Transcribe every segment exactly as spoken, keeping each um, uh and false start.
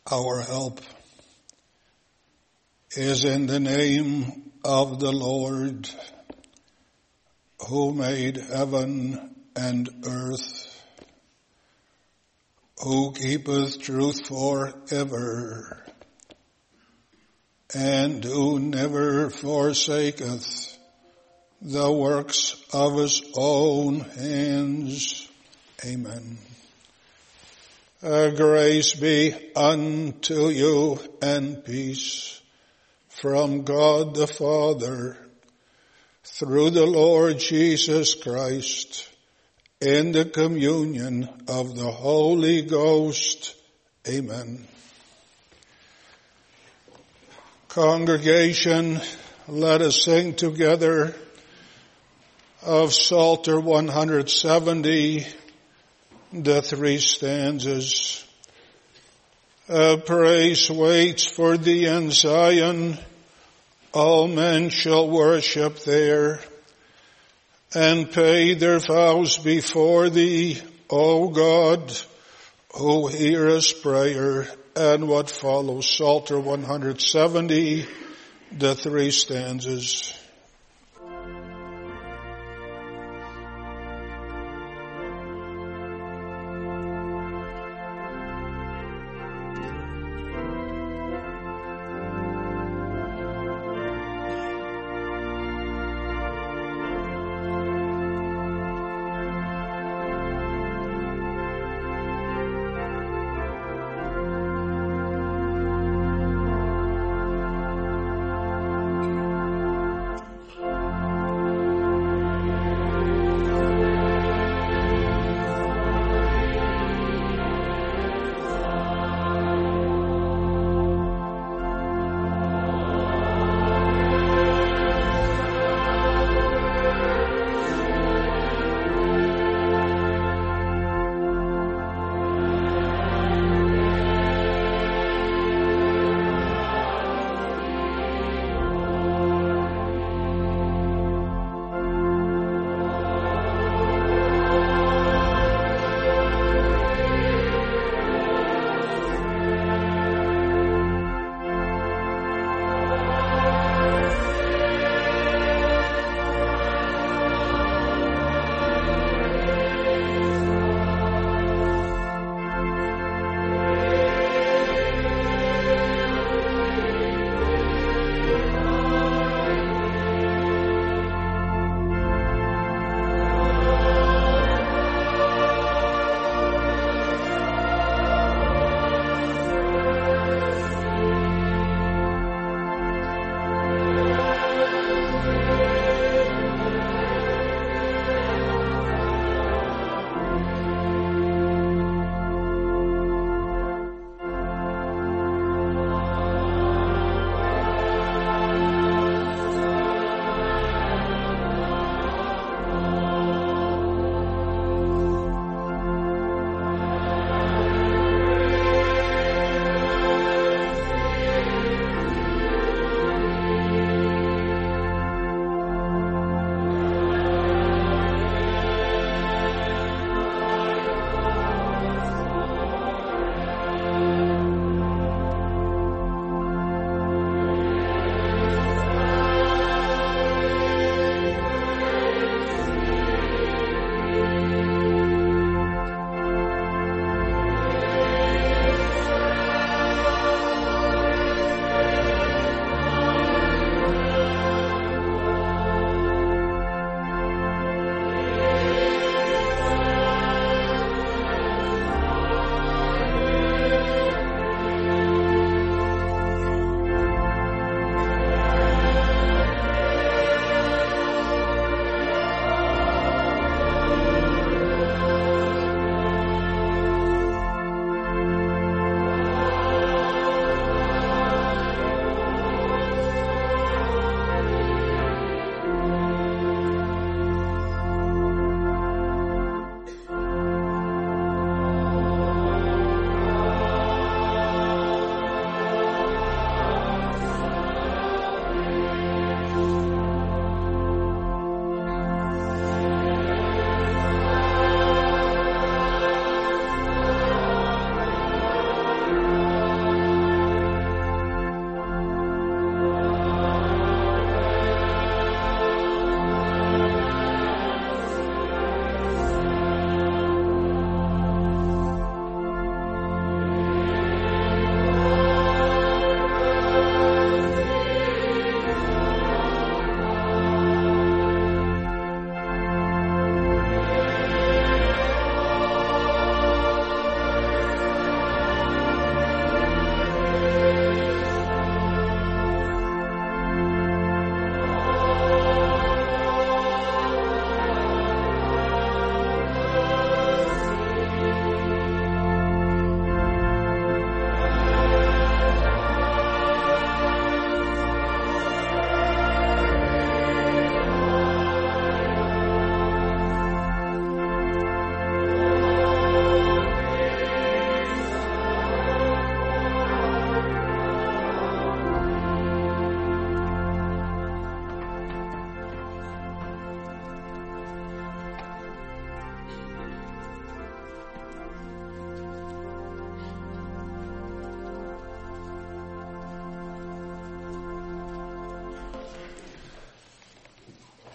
Our help is in the name of the Lord, who made heaven and earth, who keepeth truth forever, and who never forsaketh the works of his own hands. Amen. Uh, grace be unto you and peace from God the Father through the Lord Jesus Christ in the communion of the Holy Ghost. Amen. Congregation, let us sing together of Psalter one hundred seventy, the three stanzas. Uh, praise waits for thee in Zion. All men shall worship there and pay their vows before thee, O God, who hearest prayer. And what follows, Psalter one hundred seventy, the three stanzas.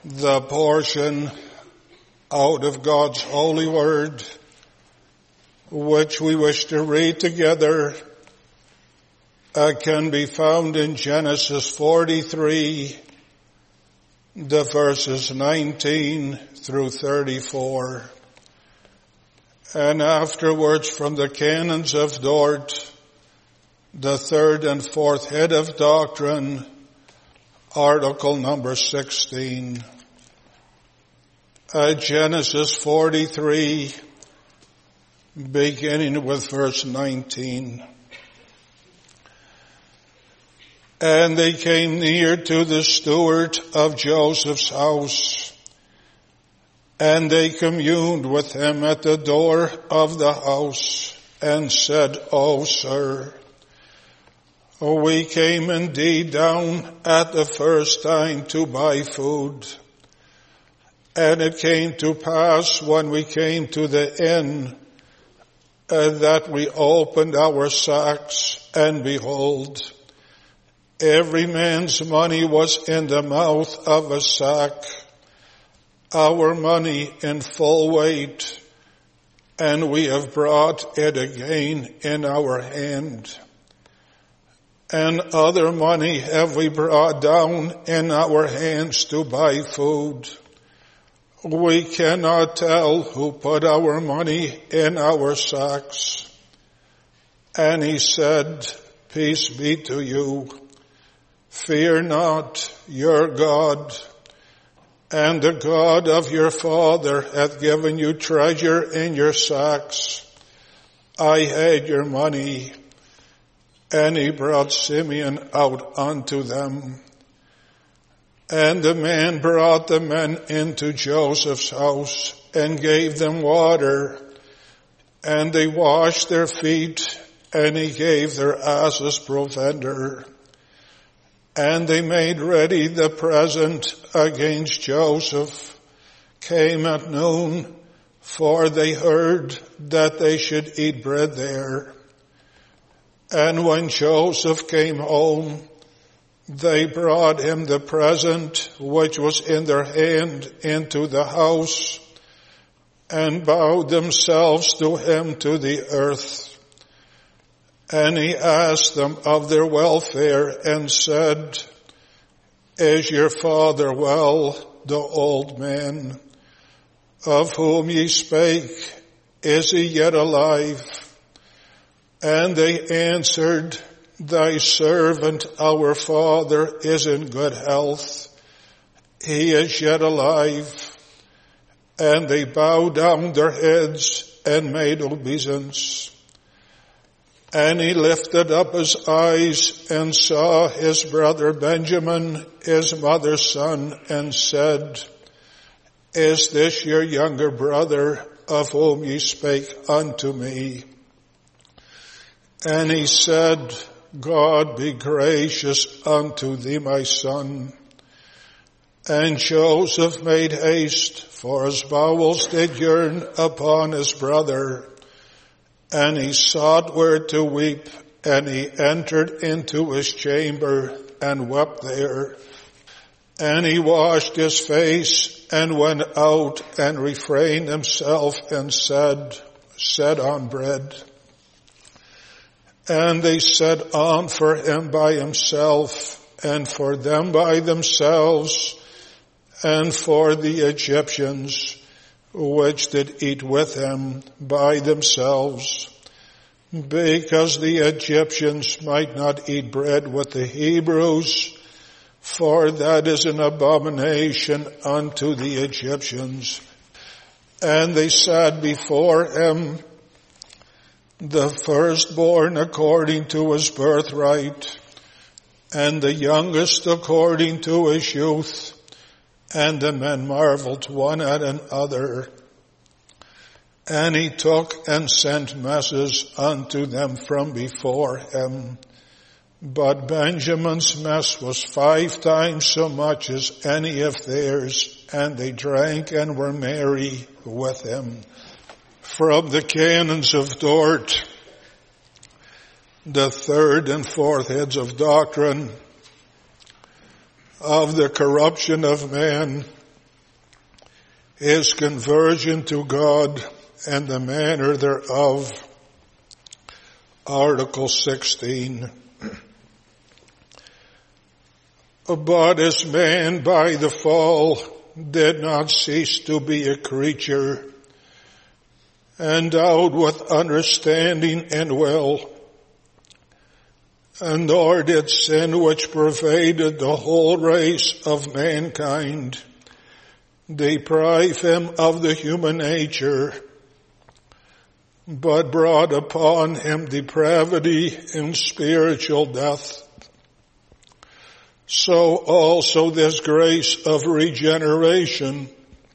The portion out of God's holy word, which we wish to read together, uh, can be found in Genesis forty-three, the verses nineteen through thirty-four. And afterwards from the Canons of Dort, the third and fourth head of doctrine, article number sixteen. Uh, Genesis forty-three, beginning with verse nineteen. And they came near to the steward of Joseph's house, and they communed with him at the door of the house, and said, O sir, we came indeed down at the first time to buy food. And it came to pass when we came to the inn uh, that we opened our sacks, and behold, every man's money was in the mouth of a sack, our money in full weight, and we have brought it again in our hand. And other money have we brought down in our hands to buy food. We cannot tell who put our money in our sacks. And he said, Peace be to you. Fear not, your God, and the God of your father hath given you treasure in your sacks. I had your money. And he brought Simeon out unto them. And the man brought the men into Joseph's house, and gave them water, and they washed their feet, and he gave their asses provender. And they made ready the present against Joseph, came at noon, for they heard that they should eat bread there. And when Joseph came home, they brought him the present which was in their hand into the house, and bowed themselves to him to the earth. And he asked them of their welfare, and said, Is your father well, the old man, of whom ye spake? Is he yet alive? And they answered, Thy servant, our father, is in good health. He is yet alive. And they bowed down their heads and made obeisance. And he lifted up his eyes and saw his brother Benjamin, his mother's son, and said, Is this your younger brother, of whom ye spake unto me? And he said, God be gracious unto thee, my son. And Joseph made haste, for his bowels did yearn upon his brother. And he sought where to weep, and he entered into his chamber, and wept there. And he washed his face, and went out, and refrained himself, and said, Set on bread. And they set on for him by himself, and for them by themselves, and for the Egyptians, which did eat with him by themselves, because the Egyptians might not eat bread with the Hebrews, for that is an abomination unto the Egyptians. And they sat before him, the firstborn according to his birthright, and the youngest according to his youth. And the men marveled one at another. And he took and sent messes unto them from before him. But Benjamin's mess was five times so much as any of theirs, and they drank and were merry with him. From the Canons of Dort, the third and fourth heads of doctrine, of the corruption of man his conversion to God and the manner thereof. Article sixteen. But as man by the fall did not cease to be a creature, endowed with understanding and will, and nor did sin which pervaded the whole race of mankind deprive him of the human nature, but brought upon him depravity and spiritual death. So also this grace of regeneration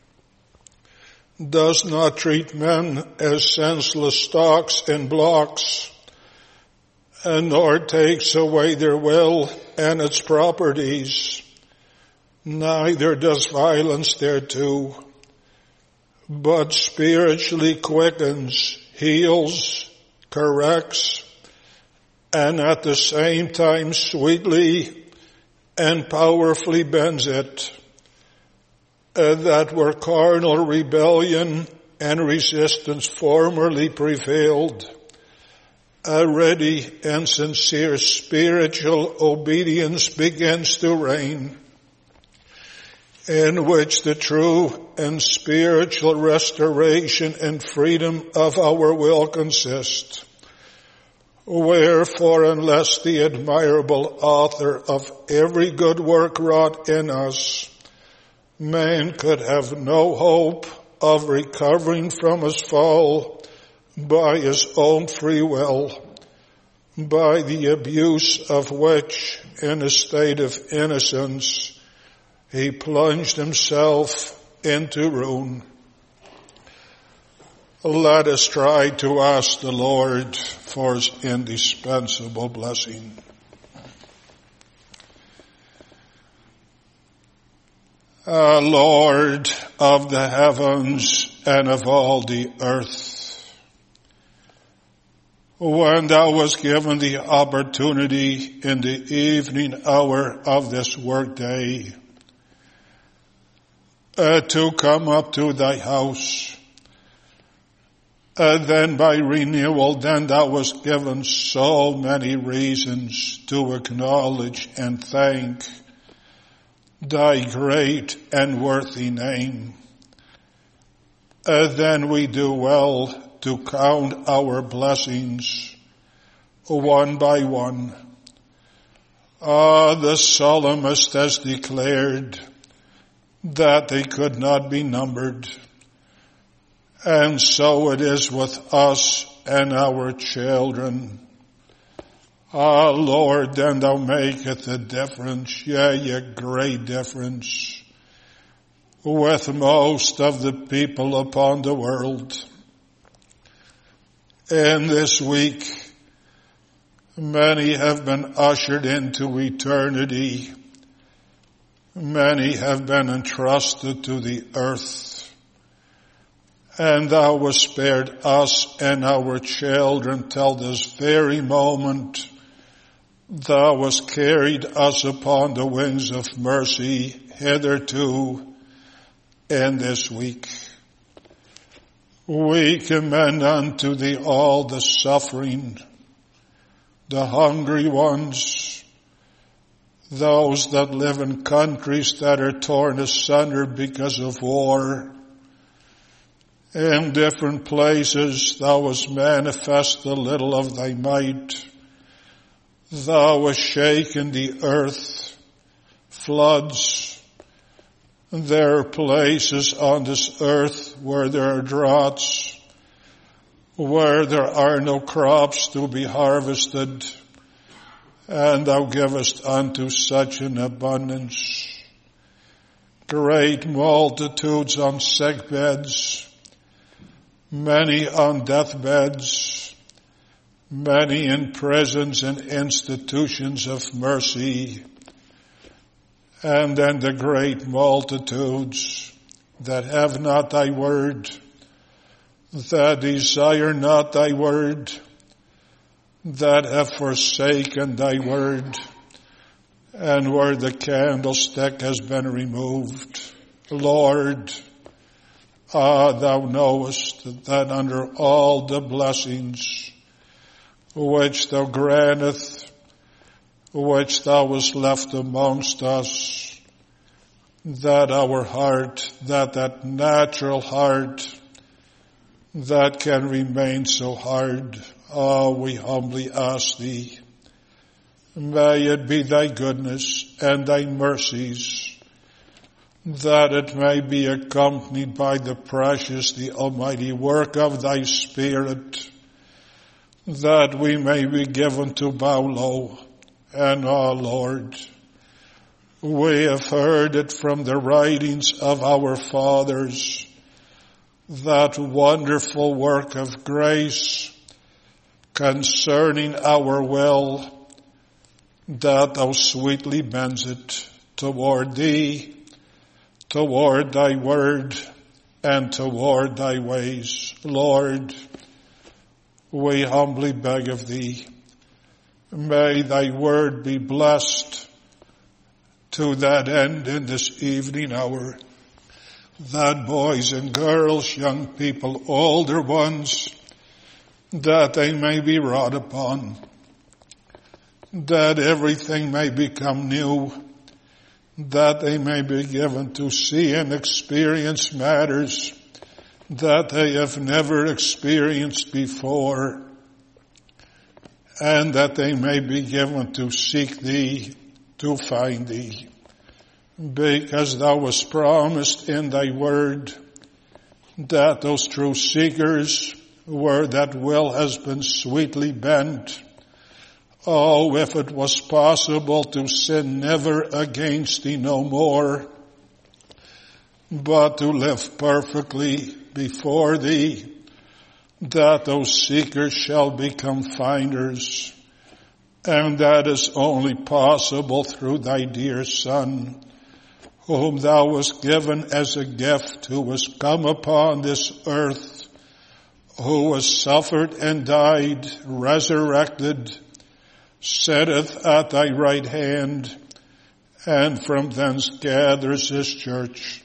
does not treat men as senseless stocks and blocks, and nor takes away their will and its properties, neither does violence thereto, but spiritually quickens, heals, corrects, and at the same time sweetly and powerfully bends it, uh, that where carnal rebellion and resistance formerly prevailed, a ready and sincere spiritual obedience begins to reign, in which the true and spiritual restoration and freedom of our will consist. Wherefore, unless the admirable author of every good work wrought in us, man could have no hope of recovering from his fall by his own free will, by the abuse of which, in a state of innocence, he plunged himself into ruin. Let us try to ask the Lord for his indispensable blessing. Uh, Lord of the heavens and of all the earth, when thou wast given the opportunity in the evening hour of this workday uh, to come up to thy house, Uh, then by renewal, then thou wast given so many reasons to acknowledge and thank thy great and worthy name. Uh, then we do well to count our blessings one by one. Ah, the psalmist has declared that they could not be numbered. And so it is with us and our children. Ah, Lord, then thou maketh a difference, yea, a great difference, with most of the people upon the world. In this week, many have been ushered into eternity. Many have been entrusted to the earth. And thou wast spared us and our children till this very moment. Thou wast carried us upon the wings of mercy hitherto in this week. We commend unto thee all the suffering, the hungry ones, those that live in countries that are torn asunder because of war. In different places thou wast manifest a little of thy might. Thou wast shaken the earth, floods. There are places on this earth where there are droughts, where there are no crops to be harvested, and thou givest unto such an abundance. Great multitudes on sick beds, many on deathbeds, many in prisons and institutions of mercy, and then the great multitudes that have not thy word, that desire not thy word, that have forsaken thy word, and where the candlestick has been removed. Lord, Ah, thou knowest that under all the blessings which thou grantest, which thou hast left amongst us, that our heart, that that natural heart that can remain so hard, ah, we humbly ask thee, may it be thy goodness and thy mercies, that it may be accompanied by the precious, the almighty work of thy Spirit, that we may be given to bow low. And, ah, Lord, we have heard it from the writings of our fathers, that wonderful work of grace concerning our will, that thou sweetly bends it toward thee, toward thy word, and toward thy ways. Lord, we humbly beg of thee, may thy word be blessed to that end in this evening hour, that boys and girls, young people, older ones, that they may be wrought upon, that everything may become new, that they may be given to see and experience matters that they have never experienced before, and that they may be given to seek thee, to find thee, because thou hast promised in thy word that those true seekers, where that will has been sweetly bent, oh, if it was possible to sin never against thee no more, but to live perfectly before thee, that those seekers shall become finders. And that is only possible through thy dear Son, whom thou hast given as a gift, who has come upon this earth, who has suffered and died, resurrected, sitteth at thy right hand, and from thence gathers his church.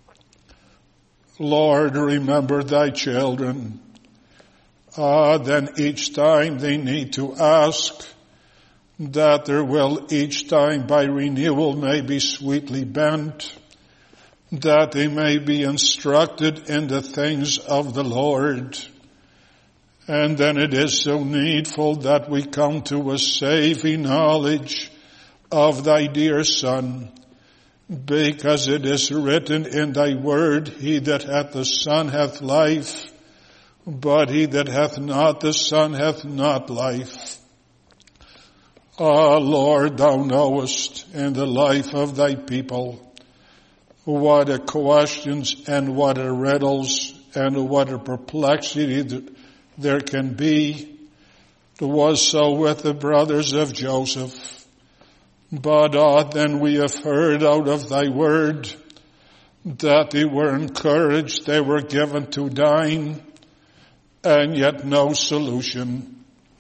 Lord, remember thy children. Ah, then each time they need to ask, that their will each time by renewal may be sweetly bent, that they may be instructed in the things of the Lord. And then it is so needful that we come to a saving knowledge of thy dear Son, because it is written in thy word, he that hath the Son hath life, but he that hath not the Son hath not life. Ah, Lord, thou knowest in the life of thy people what a questions and what a riddles and what a perplexity there can be. It was so with the brothers of Joseph. But ah, then we have heard out of thy word that they were encouraged, they were given to dine, and yet no solution.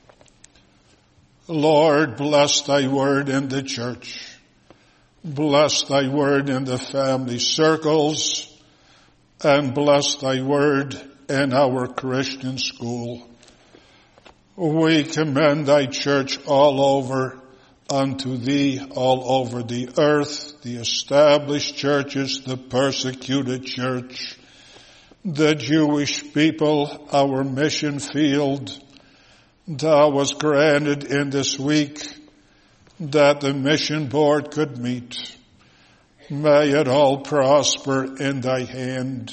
Lord, bless thy word in the church. Bless thy word in the family circles, and bless thy word in our Christian school. We commend thy church all over unto thee, all over the earth, the established churches, the persecuted church, the Jewish people, our mission field. Thou was granted in this week that the mission board could meet. May it all prosper in thy hand.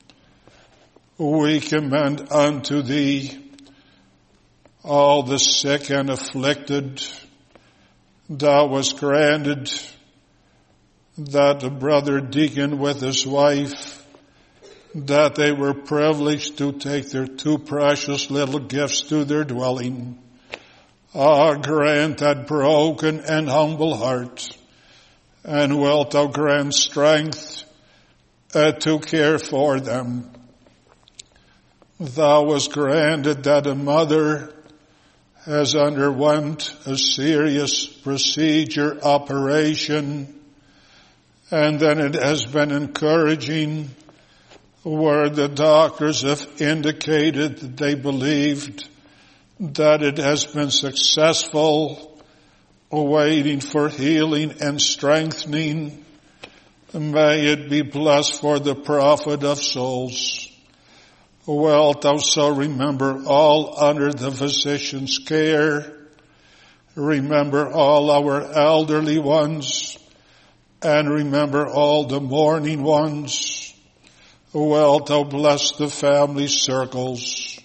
We commend unto thee all the sick and afflicted. Thou was granted that the brother deacon with his wife, that they were privileged to take their two precious little gifts to their dwelling. Ah, grant that broken and humble heart, and wilt thou grant strength uh, to care for them. Thou was granted that a mother has underwent a serious procedure operation, and then it has been encouraging where the doctors have indicated that they believed that it has been successful, waiting for healing and strengthening. May it be blessed for the profit of souls. Wilt thou so remember all under the physician's care. Remember all our elderly ones, and remember all the mourning ones. Wilt thou bless the family circles.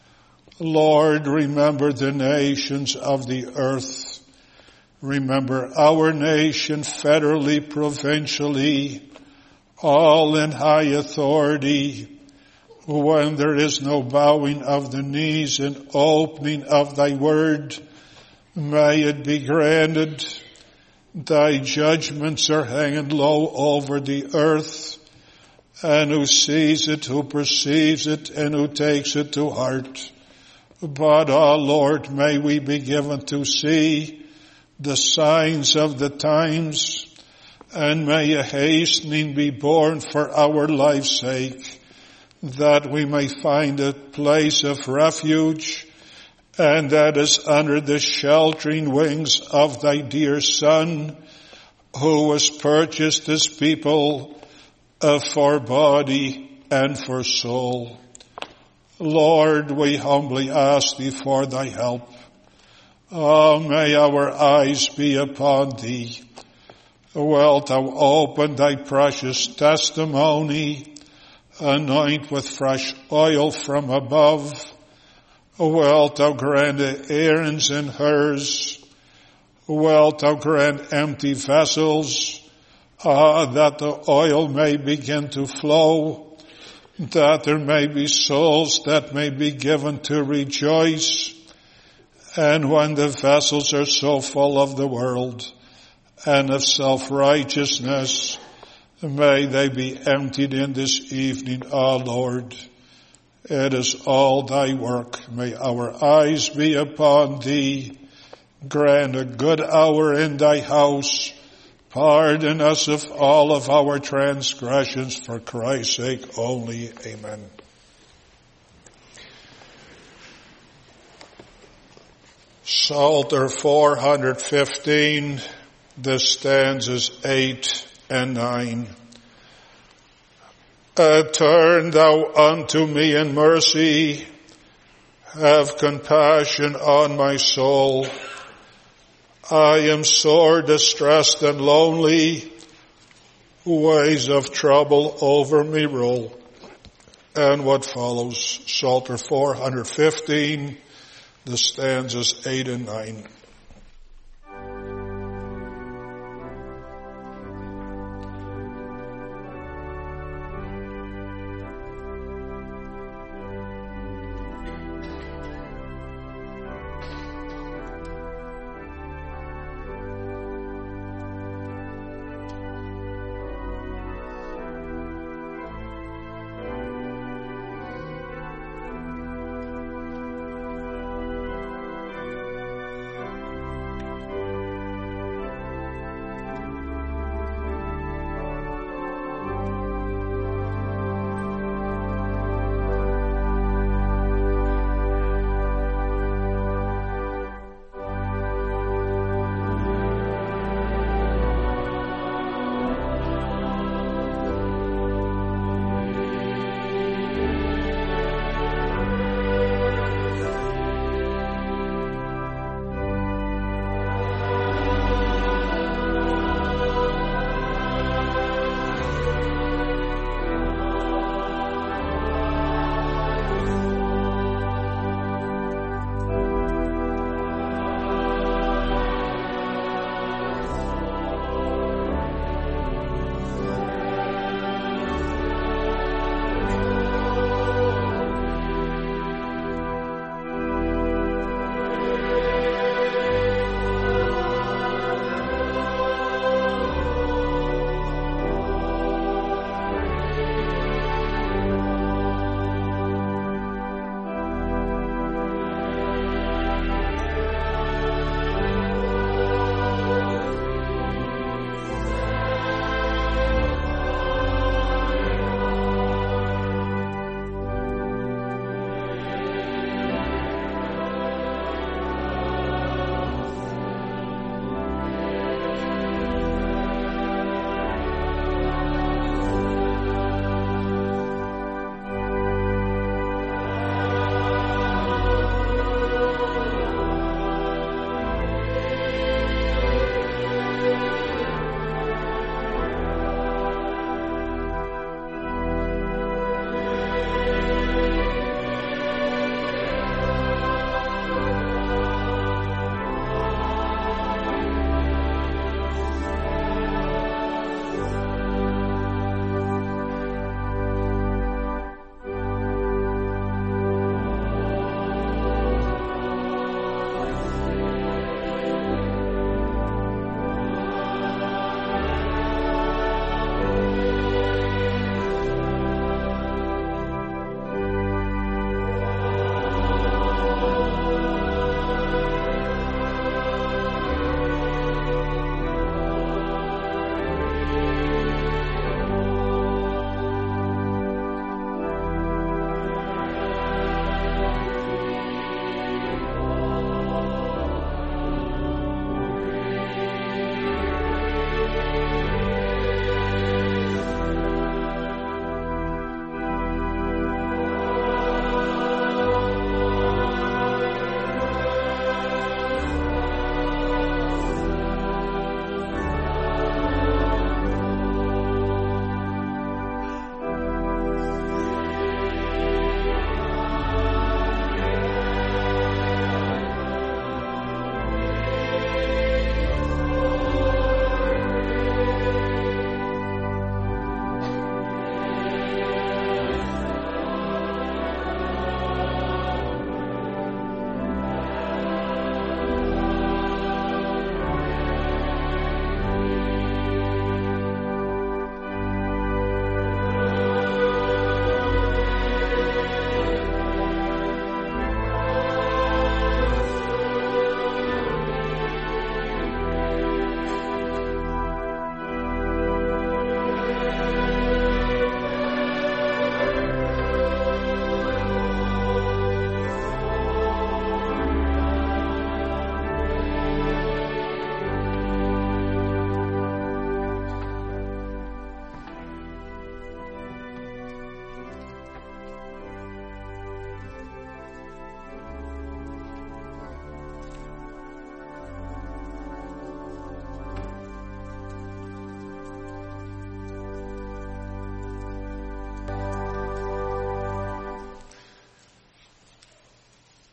Lord, remember the nations of the earth. Remember our nation federally, provincially, all in high authority, when there is no bowing of the knees and opening of thy word. May it be granted. Thy judgments are hanging low over the earth, and who sees it, who perceives it, and who takes it to heart. But, oh Lord, may we be given to see the signs of the times, and may a hastening be born for our life's sake, that we may find a place of refuge, and that is under the sheltering wings of thy dear Son, who was purchased as people uh, for body and for soul. Lord, we humbly ask thee for thy help. Oh, may our eyes be upon thee. Wilt thou open thy precious testimony, anoint with fresh oil from above. Wilt thou grant Aaron's and hers. Wilt thou grant empty vessels, ah, that the oil may begin to flow, that there may be souls that may be given to rejoice. And when the vessels are so full of the world and of self-righteousness, may they be emptied in this evening, O Lord. It is all thy work. May our eyes be upon thee. Grant a good hour in thy house. Pardon us of all of our transgressions for Christ's sake only. Amen. Psalter four hundred fifteen, the stanzas eight and nine. Uh, turn thou unto me in mercy, have compassion on my soul. I am sore distressed and lonely, waves of trouble over me roll. And what follows, Psalter four hundred fifteen, the stanzas eight and nine.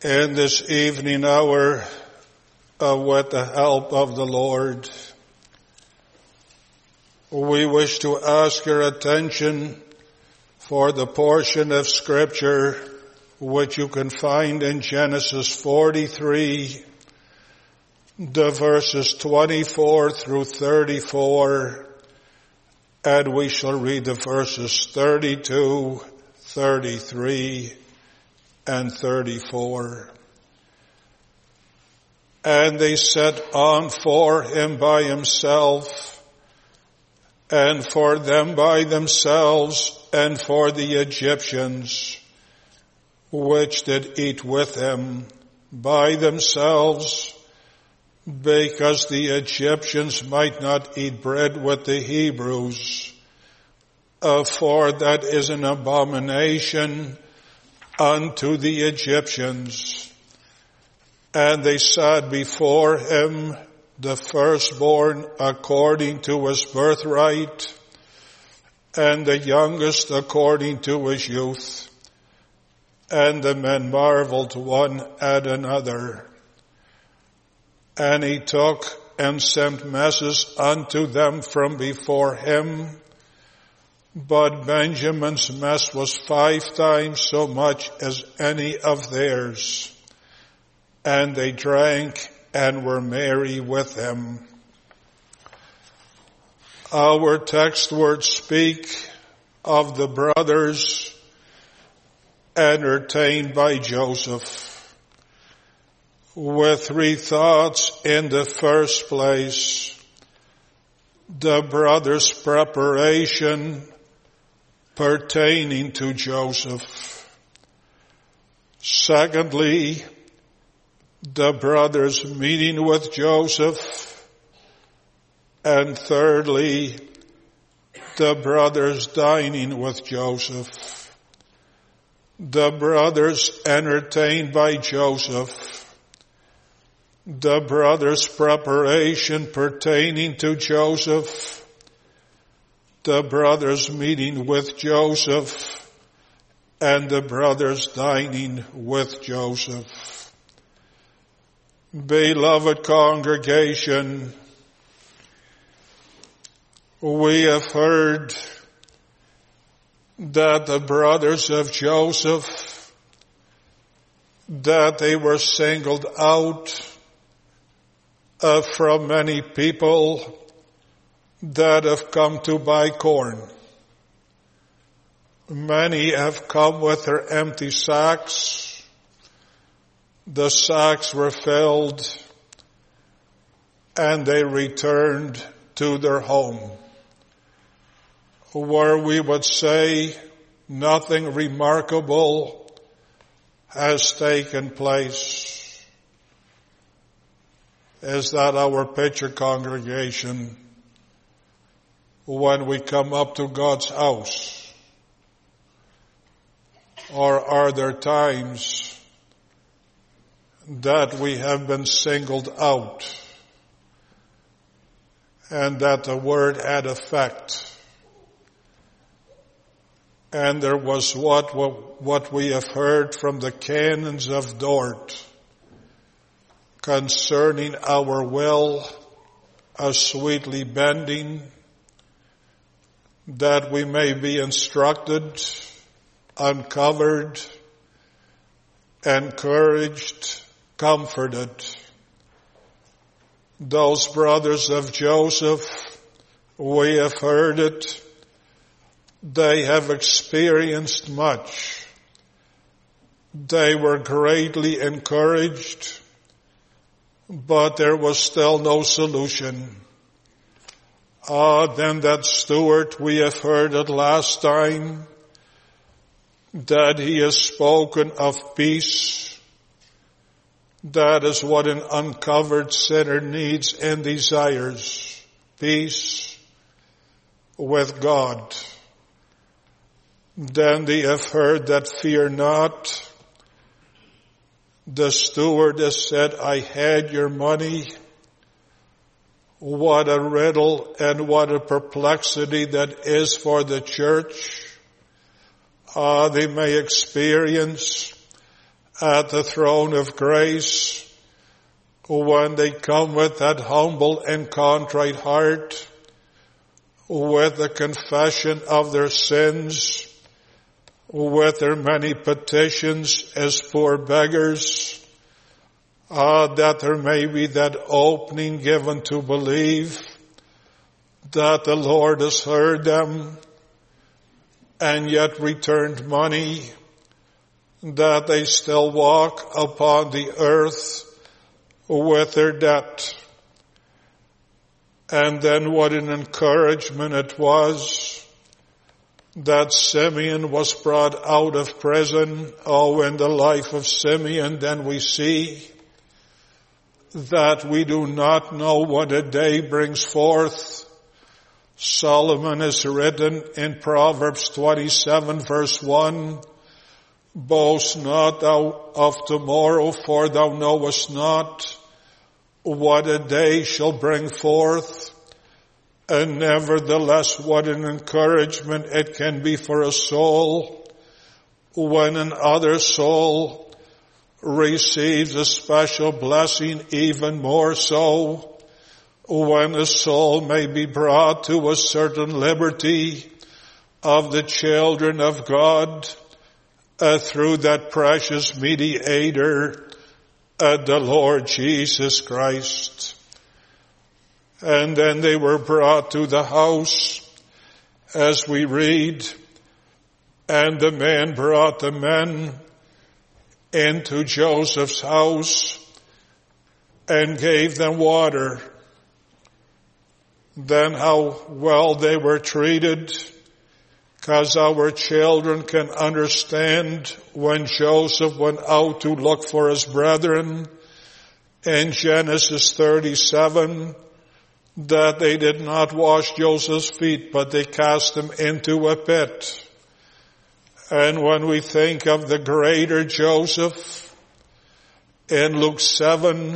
in this evening hour, uh, with the help of the Lord, we wish to ask your attention for the portion of Scripture which you can find in Genesis forty-three, the verses twenty-four through thirty-four, and we shall read the verses thirty-two, thirty-three, and thirty-four. And they set on for him by himself, and for them by themselves, and for the Egyptians, which did eat with him by themselves, because the Egyptians might not eat bread with the Hebrews, uh, for that is an abomination unto the Egyptians. And they sat before him, the firstborn according to his birthright, and the youngest according to his youth. And the men marveled one at another. And he took and sent messes unto them from before him. But Benjamin's mess was five times so much as any of theirs. And they drank and were merry with him. Our text words speak of the brothers entertained by Joseph, with three thoughts. In the first place, the brothers' preparation pertaining to Joseph. Secondly, the brothers meeting with Joseph. And thirdly, the brothers dining with Joseph. The brothers entertained by Joseph. The brothers' preparation pertaining to Joseph. The brothers meeting with Joseph. And the brothers dining with Joseph. Beloved congregation, we have heard that the brothers of Joseph, that they were singled out uh, from many people that have come to buy corn. Many have come with their empty sacks. The sacks were filled and they returned to their home, where we would say nothing remarkable has taken place. Is that our picture, congregation, when we come up to God's house? Or are there times that we have been singled out and that the word had effect? And there was what, what, what we have heard from the canons of Dort concerning our will, as sweetly bending, that we may be instructed, uncovered, encouraged, comforted. Those brothers of Joseph, we have heard it, they have experienced much. They were greatly encouraged, but there was still no solution. Ah, then that steward, we have heard it last time, that he has spoken of peace. That is what an uncovered sinner needs and desires. Peace with God. Then they have heard that fear not. The steward has said, I had your money. What a riddle and what a perplexity that is for the church. Ah, they may experience at the throne of grace when they come with that humble and contrite heart, with the confession of their sins, with their many petitions as poor beggars, ah, that there may be that opening given to believe that the Lord has heard them and yet returned money, that they still walk upon the earth with their debt. And then what an encouragement it was that Simeon was brought out of prison. Oh, in the life of Simeon, then we see that we do not know what a day brings forth. Solomon has written in Proverbs twenty-seven verse one, boast not thou of tomorrow, for thou knowest not what a day shall bring forth. And nevertheless, what an encouragement it can be for a soul when another soul receives a special blessing, even more so when a soul may be brought to a certain liberty of the children of God uh, through that precious mediator, uh, the Lord Jesus Christ. And then they were brought to the house, as we read, and the man brought the men into Joseph's house and gave them water. Then how well they were treated, because our children can understand when Joseph went out to look for his brethren in Genesis thirty-seven, that they did not wash Joseph's feet, but they cast him into a pit. And when we think of the greater Joseph in Luke seven,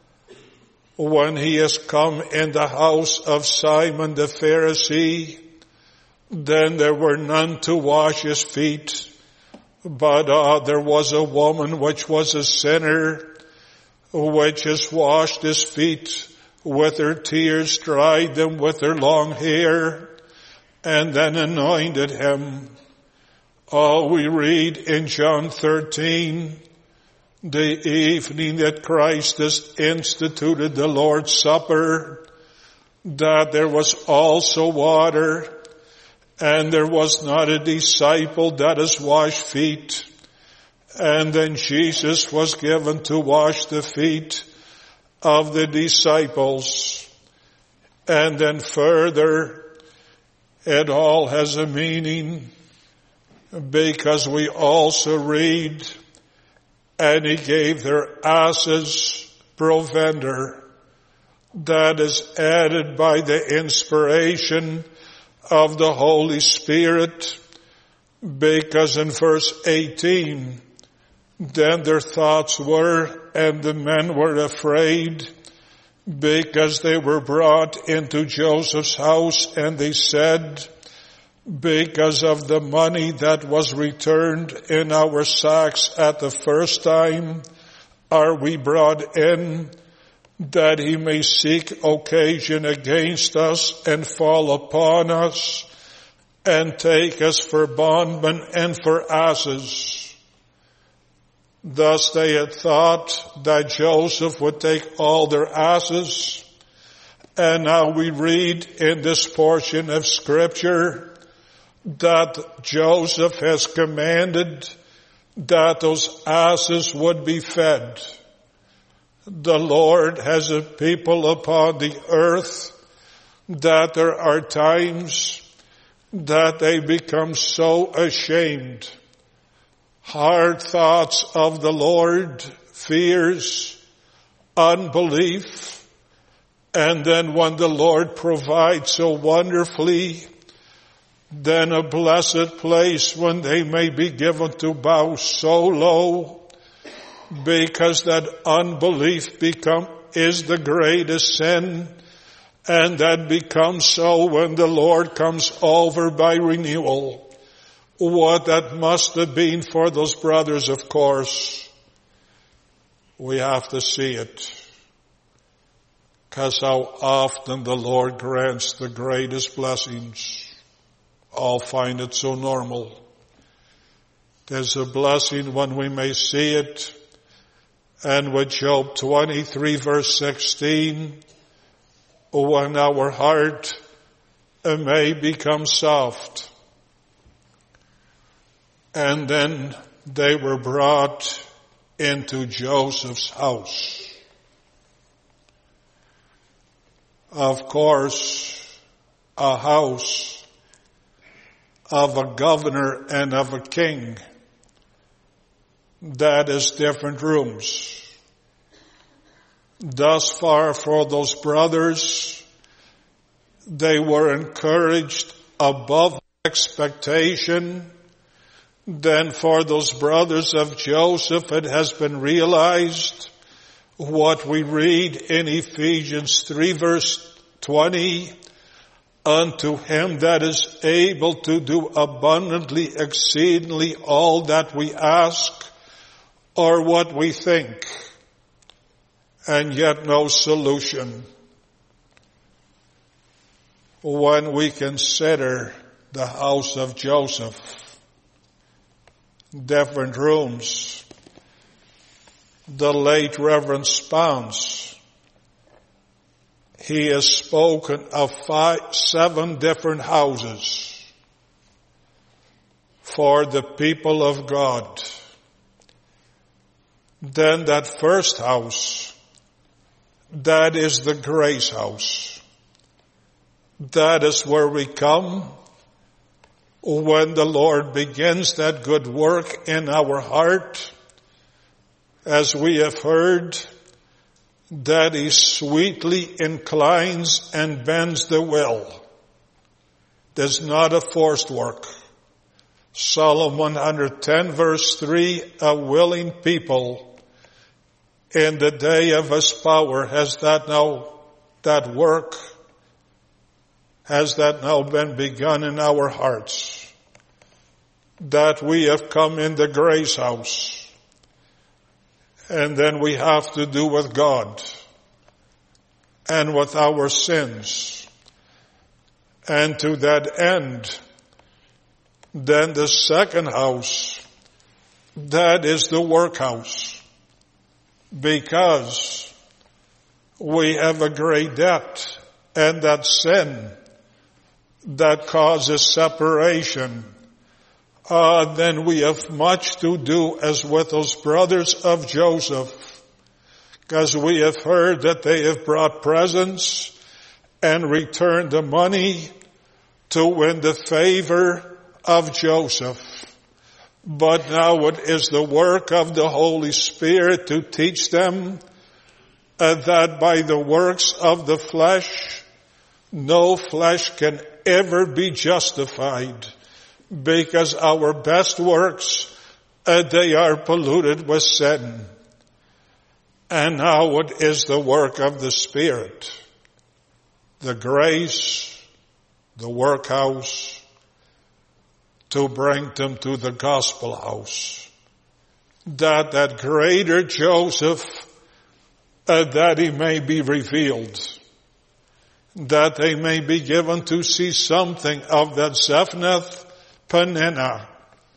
when he has come in the house of Simon the Pharisee, then there were none to wash his feet, but uh, there was a woman which was a sinner, which has washed his feet with her tears, dried them with her long hair, and then anointed him. Oh, we read in John thirteen, the evening that Christ has instituted the Lord's Supper, that there was also water, and there was not a disciple that has washed feet. And then Jesus was given to wash the feet of the disciples. And then further, it all has a meaning, because we also read, and he gave their asses provender. That is added by the inspiration of the Holy Spirit, because in verse eighteen, then their thoughts were, and the men were afraid, because they were brought into Joseph's house, and they said, because of the money that was returned in our sacks at the first time, are we brought in, that he may seek occasion against us and fall upon us and take us for bondmen and for asses. Thus they had thought that Joseph would take all their asses. And now we read in this portion of Scripture that Joseph has commanded that those asses would be fed. The Lord has a people upon the earth that there are times that they become so ashamed. Hard thoughts of the Lord, fears, unbelief, and then when the Lord provides so wonderfully, then a blessed place when they may be given to bow so low, because that unbelief become is the greatest sin, and that becomes so when the Lord comes over by renewal. What that must have been for those brothers, of course. We have to see it. Because how often the Lord grants the greatest blessings. All find it so normal. There's a blessing when we may see it. And with Job twenty-three verse sixteen, when our heart may become soft. And then they were brought into Joseph's house. Of course, a house of a governor and of a king, that is different rooms. Thus far for those brothers, they were encouraged above expectation. Then for those brothers of Joseph, it has been realized what we read in Ephesians three verse twenty, unto him that is able to do abundantly exceedingly all that we ask or what we think, and yet no solution. When we consider the house of Joseph, different rooms, the late Reverend Spounds, he has spoken of five, seven different houses for the people of God. Then that first house, that is the grace house. That is where we come when the Lord begins that good work in our heart. As we have heard, that he sweetly inclines and bends the will. There's not a forced work. Psalm one hundred ten verse three, a willing people in the day of his power, has that now, that work, has that now been begun in our hearts? That we have come in the grace house. And then we have to do with God and with our sins. And to that end, then the second house, that is the workhouse. Because we have a great debt, and that sin that causes separation, uh, then we have much to do as with those brothers of Joseph, because we have heard that they have brought presents and returned the money to win the favor of Joseph. But now it is the work of the Holy Spirit to teach them uh, that by the works of the flesh, no flesh can ever be justified, because our best works, uh, they are polluted with sin. And now it is the work of the Spirit, the grace, the workhouse, to bring them to the gospel house. That that greater Joseph, uh, that he may be revealed. That they may be given to see something of that Zephnath Peninnah.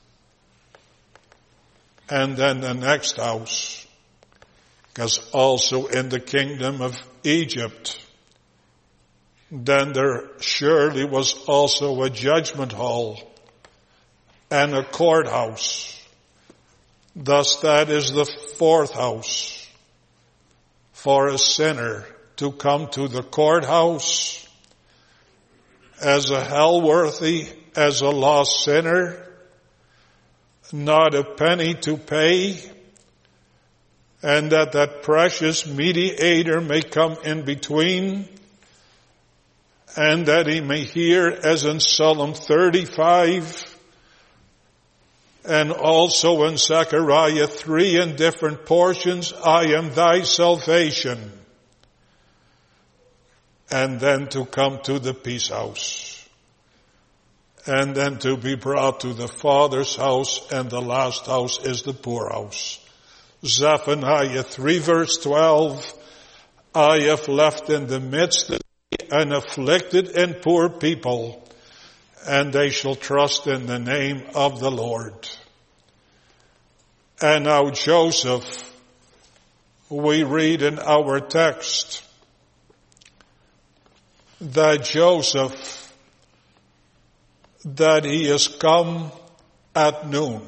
And then the next house, because also in the kingdom of Egypt, then there surely was also a judgment hall and a courthouse. Thus that is the fourth house for a sinner to come to the courthouse as a hell-worthy, as a lost sinner, not a penny to pay, and that that precious mediator may come in between, and that he may hear, as in Psalm thirty-five, and also in Zechariah three in different portions, I am thy salvation. And then to come to the peace house. And then to be brought to the Father's house, and the last house is the poor house. Zephaniah three verse twelve, I have left in the midst of an afflicted and poor people, and they shall trust in the name of the Lord. And now Joseph, we read in our text that Joseph, that he has come at noon.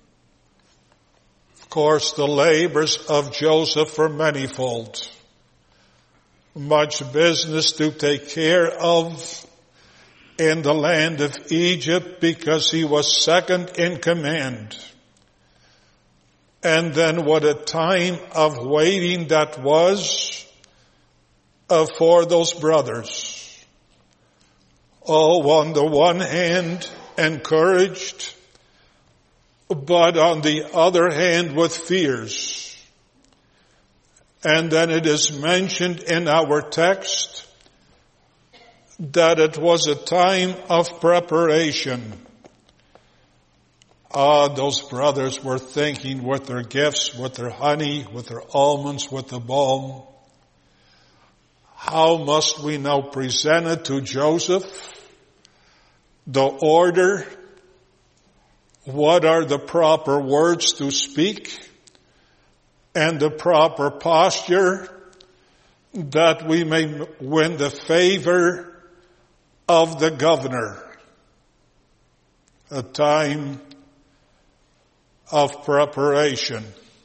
Of course, the labors of Joseph were manifold. Much business to take care of in the land of Egypt because he was second in command. And then what a time of waiting that was uh, for those brothers. Oh, on the one hand, encouraged, but on the other hand with fears. And then it is mentioned in our text that it was a time of preparation. Ah, those brothers were thinking with their gifts, with their honey, with their almonds, with the balm. How must we now present it to Joseph? The order, what are the proper words to speak, and the proper posture that we may win the favor of the governor. A time of preparation.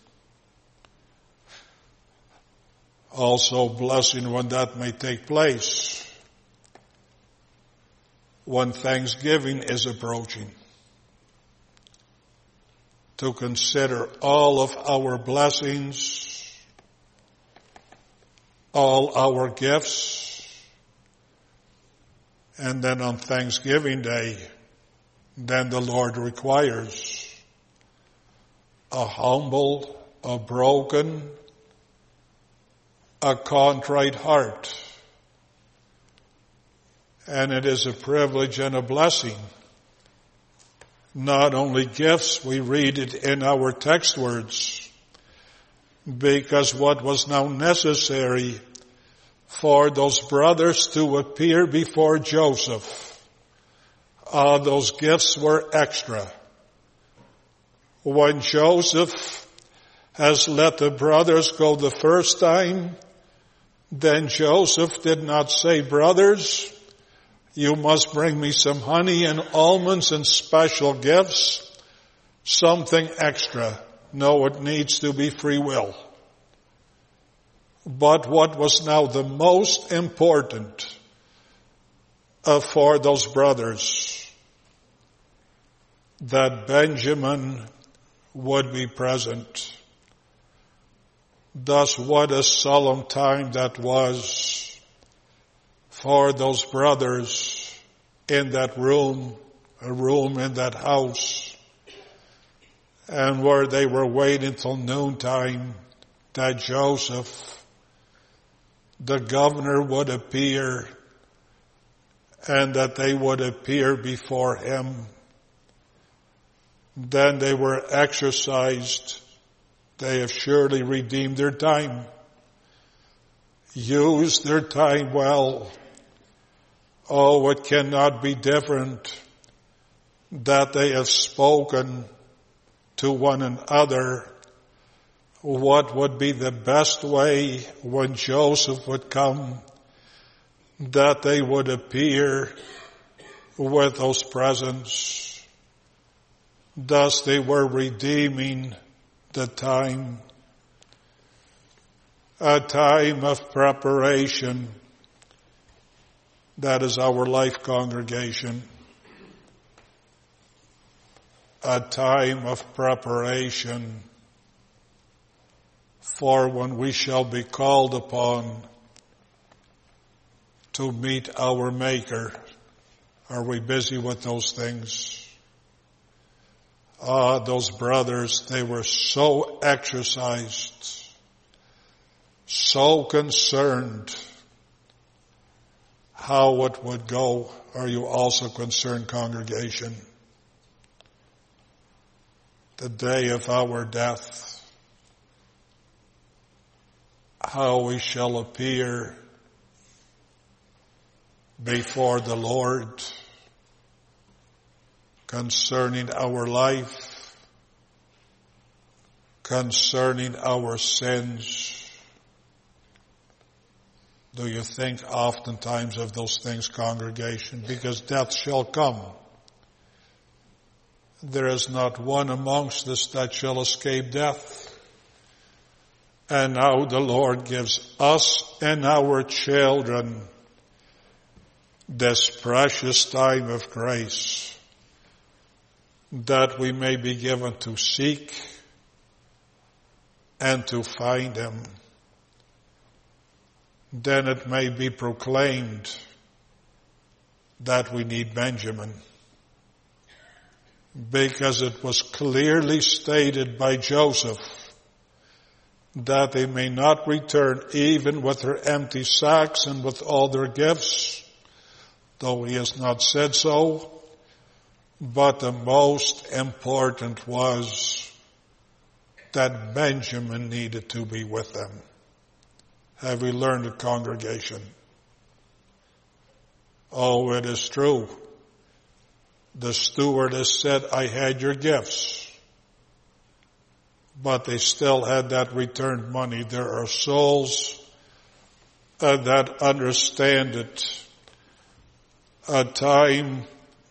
Also blessing when that may take place. When Thanksgiving is approaching. To consider all of our blessings, all our gifts, and then on Thanksgiving Day, then the Lord requires a humble, a broken, a contrite heart. And it is a privilege and a blessing. Not only gifts, we read it in our text words, because what was now necessary for those brothers to appear before Joseph, uh, those gifts were extra. When Joseph has let the brothers go the first time, then Joseph did not say, brothers, you must bring me some honey and almonds and special gifts, something extra. No, it needs to be free will. But what was now the most important uh, for those brothers, that Benjamin would be present. Thus, what a solemn time that was for those brothers in that room, a room in that house, and where they were waiting till noontime that Joseph, the governor, would appear and that they would appear before him. Then they were exercised. They have surely redeemed their time, used their time well. Oh, it cannot be different that they have spoken to one another what would be the best way when Joseph would come, that they would appear with those presents. Thus they were redeeming the time, a time of preparation. That is our life congregation. A time of preparation for when we shall be called upon to meet our Maker. Are we busy with those things? Ah, those brothers, they were so exercised, so concerned how it would go. Are you also concerned, congregation? The day of our death, how we shall appear before the Lord concerning our life, concerning our sins. Do you think oftentimes of those things, congregation? Because death shall come. There is not one amongst us that shall escape death. And now the Lord gives us and our children this precious time of grace that we may be given to seek and to find Him. Then it may be proclaimed that we need Benjamin, because it was clearly stated by Joseph that they may not return even with their empty sacks and with all their gifts, though he has not said so. But the most important was that Benjamin needed to be with them. Have we learned it, congregation? Oh, it is true. The stewardess said, I had your gifts. But they still had that returned money. There are souls uh, that understand it. A time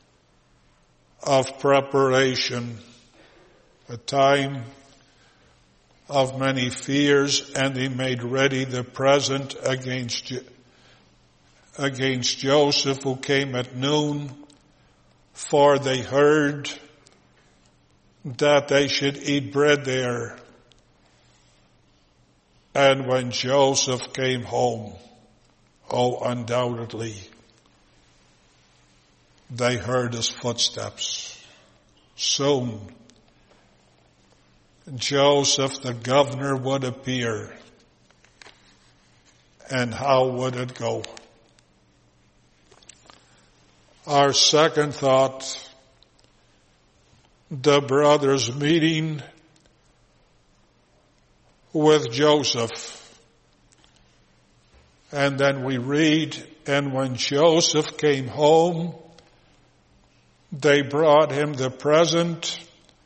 of preparation, a time of many fears, and he made ready the present against, against Joseph, who came at noon, for they heard that they should eat bread there. And when Joseph came home, oh, undoubtedly, they heard his footsteps. Soon, Joseph the governor would appear. And how would it go? Our second thought, the brothers meeting with Joseph. And then we read, and when Joseph came home, they brought him the present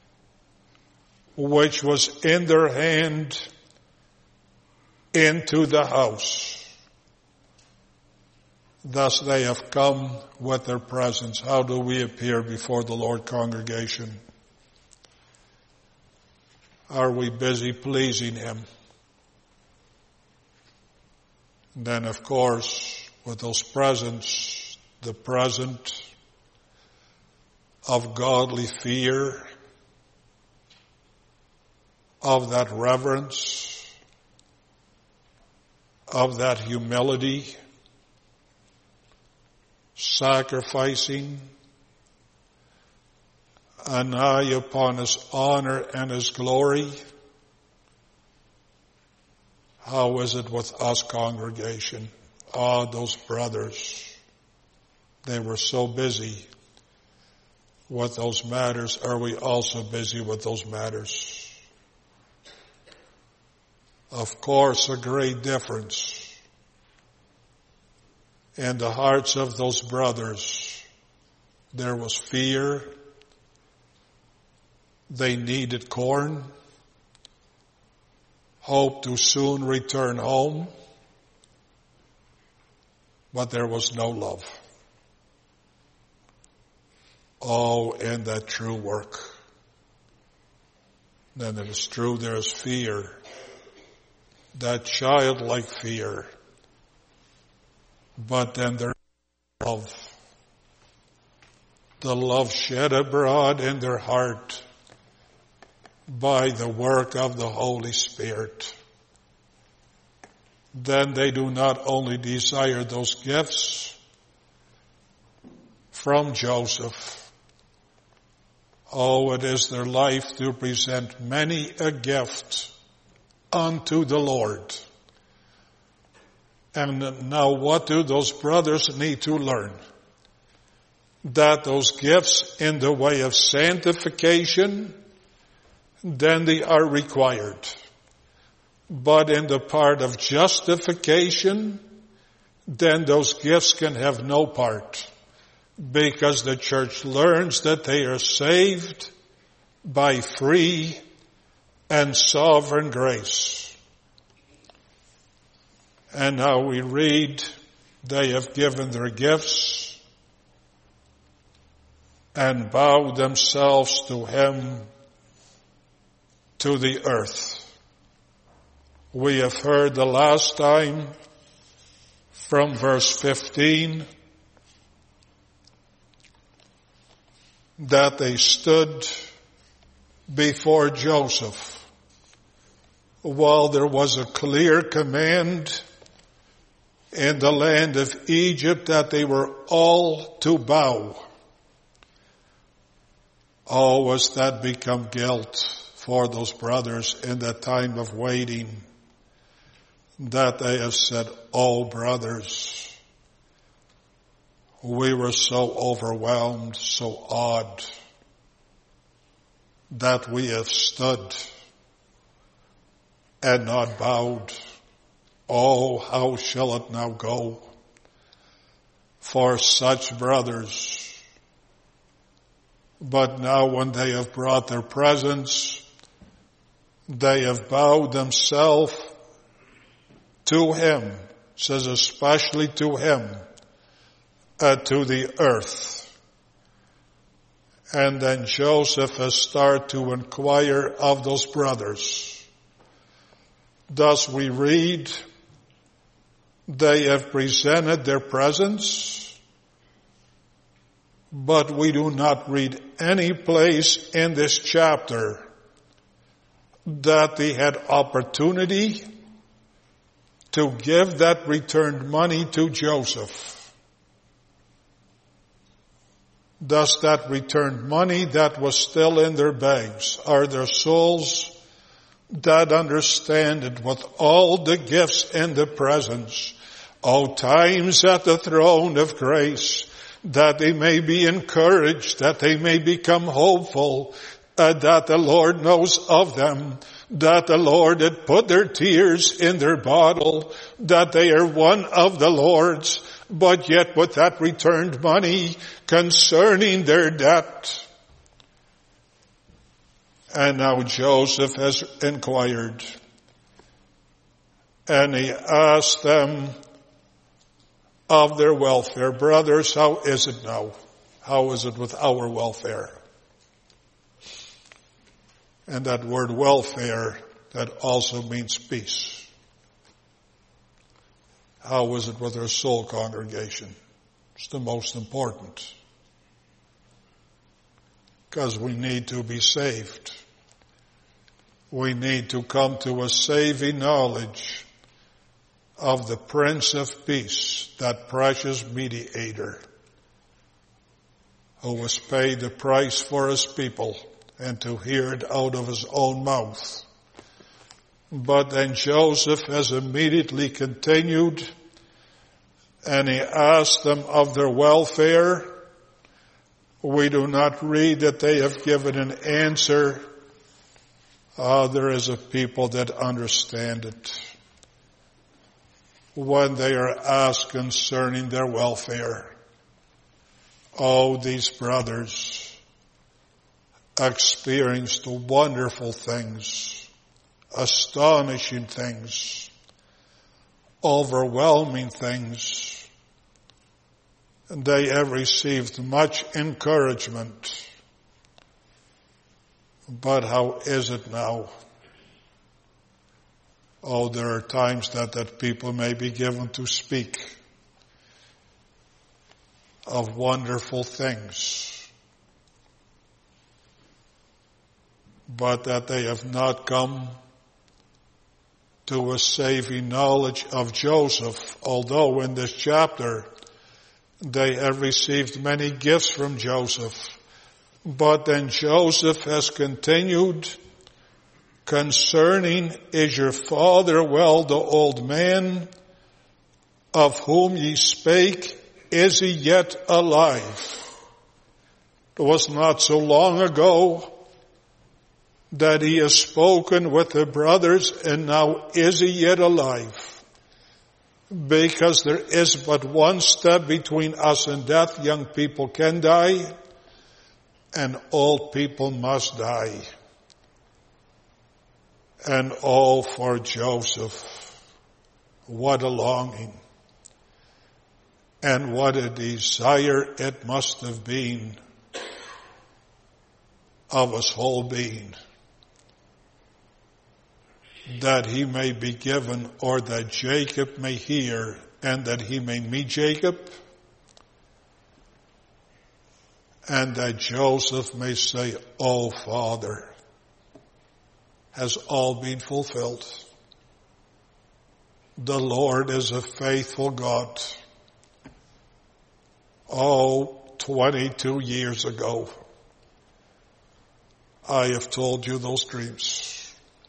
which was in their hand into the house. Thus they have come with their presents. How do we appear before the Lord, congregation? Are we busy pleasing Him? And then, of course, with those presents, the present of godly fear, of that reverence, of that humility, sacrificing an eye upon His honor and His glory. How is it with us, congregation? Ah, those brothers, they were so busy with those matters. Are we also busy with those matters? Of course, a great difference in the hearts of those brothers. There was fear. They needed corn. Hoped to soon return home. But there was no love. Oh, in that true work. Then it is true there is fear. That childlike fear. But then there is love. The love shed abroad in their heart by the work of the Holy Spirit. Then they do not only desire those gifts from Joseph. Oh, it is their life to present many a gift unto the Lord. And now what do those brothers need to learn? That those gifts in the way of sanctification, then they are required. But in the part of justification, then those gifts can have no part, because the church learns that they are saved by free and sovereign grace. And now we read, they have given their gifts and bowed themselves to him to the earth. We have heard the last time from verse fifteen that they stood before Joseph while there was a clear command in the land of Egypt that they were all to bow. Oh, was that become guilt for those brothers in that time of waiting, that they have said, oh brothers, we were so overwhelmed, so awed, that we have stood and not bowed. Oh, how shall it now go for such brothers? But now when they have brought their presents, they have bowed themselves to him, says especially to him, uh, to the earth. And then Joseph has started to inquire of those brothers. Thus we read, they have presented their presents, but we do not read any place in this chapter that they had opportunity to give that returned money to Joseph. Thus that returned money that was still in their bags are their souls that understand it with all the gifts and the presents. O times at the throne of grace, that they may be encouraged, that they may become hopeful, uh, that the Lord knows of them, that the Lord had put their tears in their bottle, that they are one of the Lord's, but yet with that returned money concerning their debt. And now Joseph has inquired, and he asked them of their welfare. Brothers, how is it now? How is it with our welfare? And that word welfare, that also means peace. How is it with our soul congregation? It's the most important. Because we need to be saved. We need to come to a saving knowledge of the Prince of Peace, that precious mediator who was paid the price for his people, and to hear it out of his own mouth. But then Joseph has immediately continued, and he asked them of their welfare. We do not read that they have given an answer. Ah, there is a people that understand it. When they are asked concerning their welfare, oh, these brothers experienced wonderful things, astonishing things, overwhelming things. And they have received much encouragement. But how is it now? Oh, there are times that, that people may be given to speak of wonderful things, but that they have not come to a saving knowledge of Joseph, although in this chapter they have received many gifts from Joseph. But then Joseph has continued concerning, is your father well, the old man of whom ye spake, is he yet alive? It was not so long ago that he has spoken with the brothers, and now is he yet alive? Because there is but one step between us and death. Young people can die, and old people must die. And all for Joseph. What a longing. And what a desire it must have been of his whole being, that he may be given, or that Jacob may hear, and that he may meet Jacob, and that Joseph may say, "Oh, Father," has all been fulfilled. The Lord is a faithful God. Oh, twenty-two years ago, I have told you those dreams.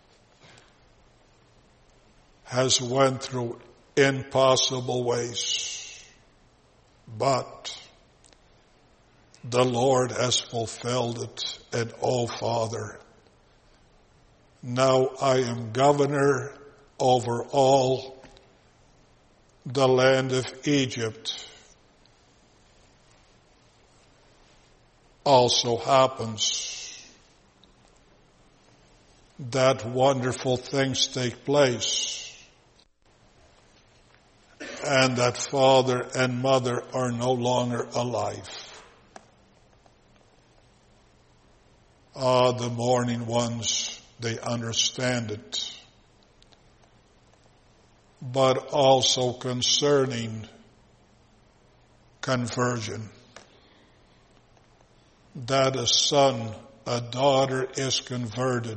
Has went through impossible ways, but the Lord has fulfilled it. And oh, Father, now I am governor over all the land of Egypt. Also happens that wonderful things take place, and that father and mother are no longer alive. Ah, the mourning ones, they understand it. But also concerning conversion, that a son, a daughter is converted.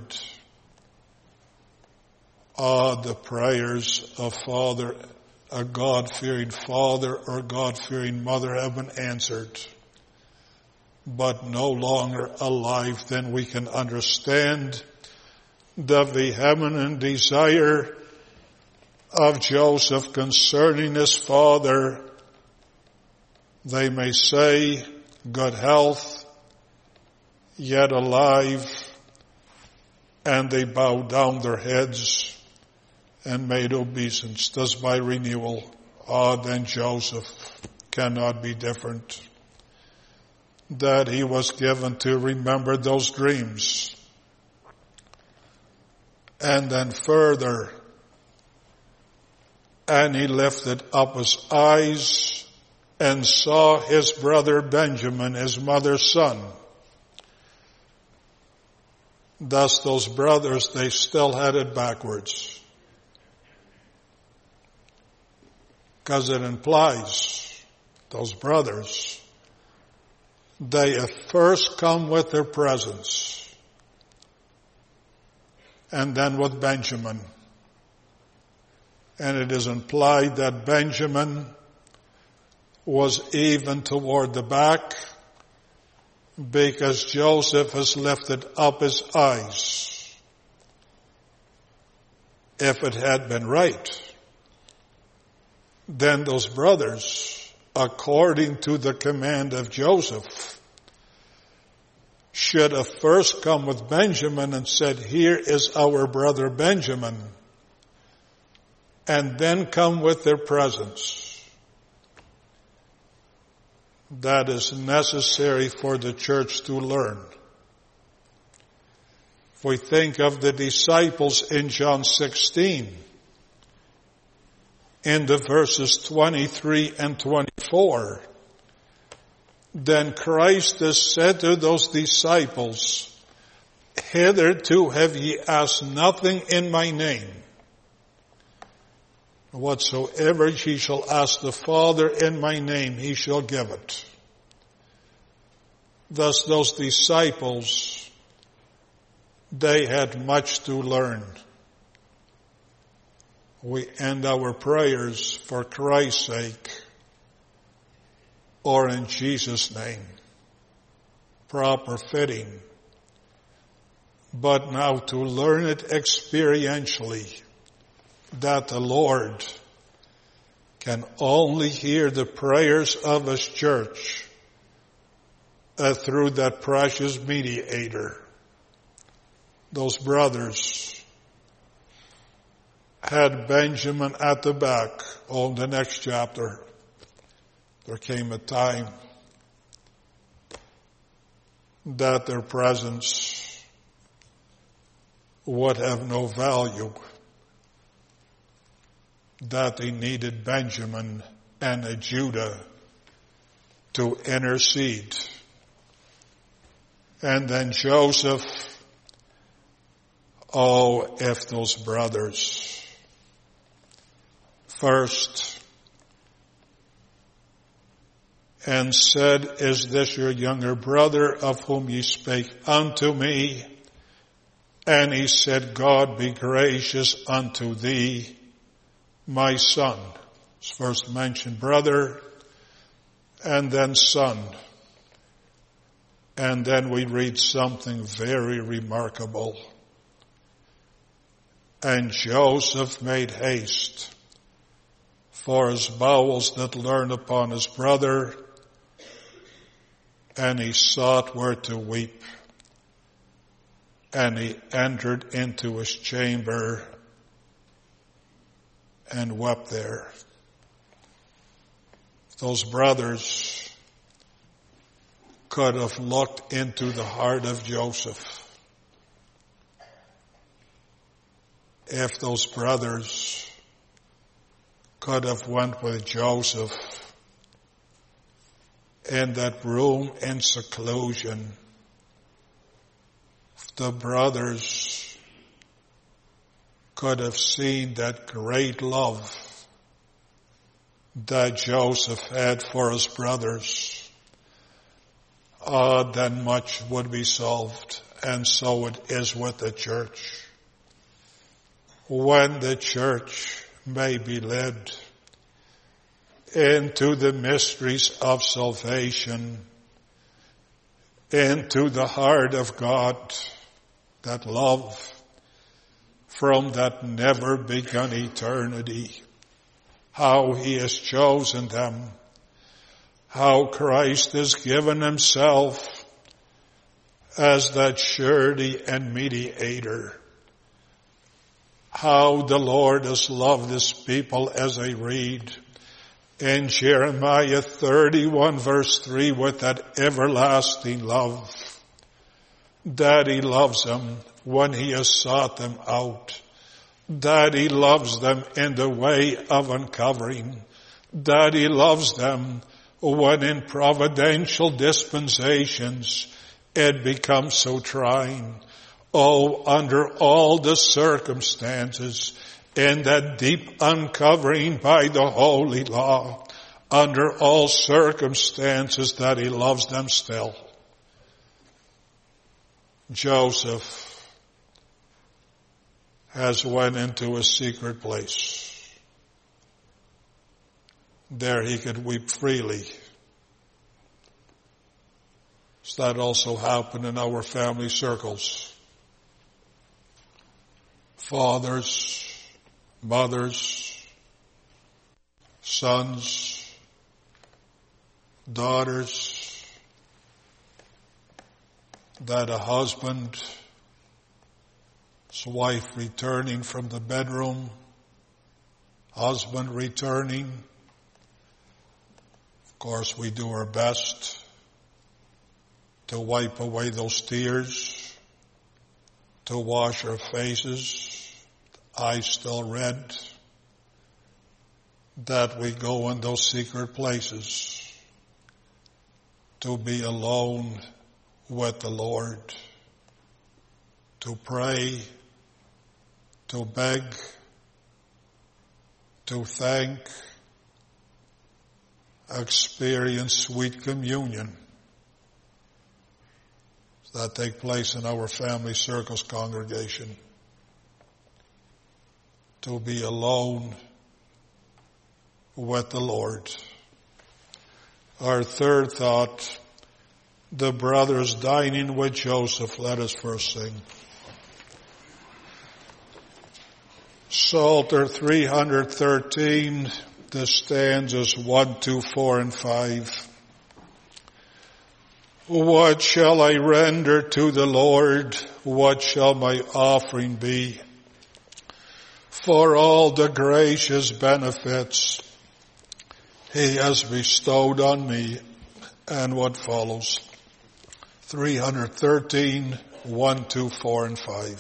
Ah, the prayers of father, a God-fearing father or God-fearing mother have been answered, but no longer alive. Then we can understand the vehement desire of Joseph concerning his father. They may say, good health, yet alive, and they bow down their heads and made obeisance. Thus by renewal, ah, then Joseph cannot be different. That he was given to remember those dreams. And then further, and he lifted up his eyes and saw his brother Benjamin, his mother's son. Thus those brothers, they still had it backwards. Because it implies those brothers, they have first come with their presents, and then with Benjamin. And it is implied that Benjamin was even toward the back, because Joseph has lifted up his eyes. If it had been right, then those brothers, according to the command of Joseph, should have first come with Benjamin and said, here is our brother Benjamin, and then come with their presents. That is necessary for the church to learn. If we think of the disciples in John sixteen, in the verses twenty-three and twenty-four, then Christ has said to those disciples, hitherto have ye asked nothing in my name. Whatsoever ye shall ask the Father in my name, he shall give it. Thus those disciples, they had much to learn. We end our prayers for Christ's sake or in Jesus' name. Proper fitting. But now to learn it experientially, that the Lord can only hear the prayers of his church uh, through that precious mediator. those brothers had Benjamin at the back. Oh, in the next chapter, there came a time that their presence would have no value, that they needed Benjamin and a Judah to intercede. And then Joseph, oh, if those brothers first, and said, is this your younger brother of whom ye spake unto me? And he said, God be gracious unto thee, my son. It's first mentioned brother, and then son. And then we read something very remarkable. And Joseph made haste, for his bowels did learn upon his brother, and he sought where to weep. And he entered into his chamber and wept there. Those brothers could have looked into the heart of Joseph. If those brothers could have went with Joseph in that room in seclusion, the brothers could have seen that great love that Joseph had for his brothers. Uh, then much would be solved. And so it is with the church. When the church may be led into the mysteries of salvation, into the heart of God, that love from that never begun eternity, how he has chosen them, how Christ has given himself as that surety and mediator, how the Lord has loved his people, as I read in Jeremiah thirty-one verse three, with that everlasting love, that he loves them when he has sought them out, that he loves them in the way of uncovering, that he loves them when in providential dispensations it becomes so trying. Oh, under all the circumstances, in that deep uncovering by the holy law, under all circumstances, that he loves them still. Joseph has went into a secret place. There he could weep freely. Does that also happen in our family circles? Fathers, mothers, sons, daughters, that a husband, his wife returning from the bedroom, husband returning. Of course, we do our best to wipe away those tears, to wash our faces, eyes still red, that we go in those secret places to be alone with the Lord, to pray, to beg, to thank, experience sweet communion. That take place in our family circles congregation. To be alone with the Lord. Our third thought, the brothers dining with Joseph. Let us first sing. Psalter three hundred thirteen, the stanzas one, two, four, and five. What shall I render to the Lord? What shall my offering be? For all the gracious benefits he has bestowed on me. And what follows? three hundred thirteen, one, two, four, and five.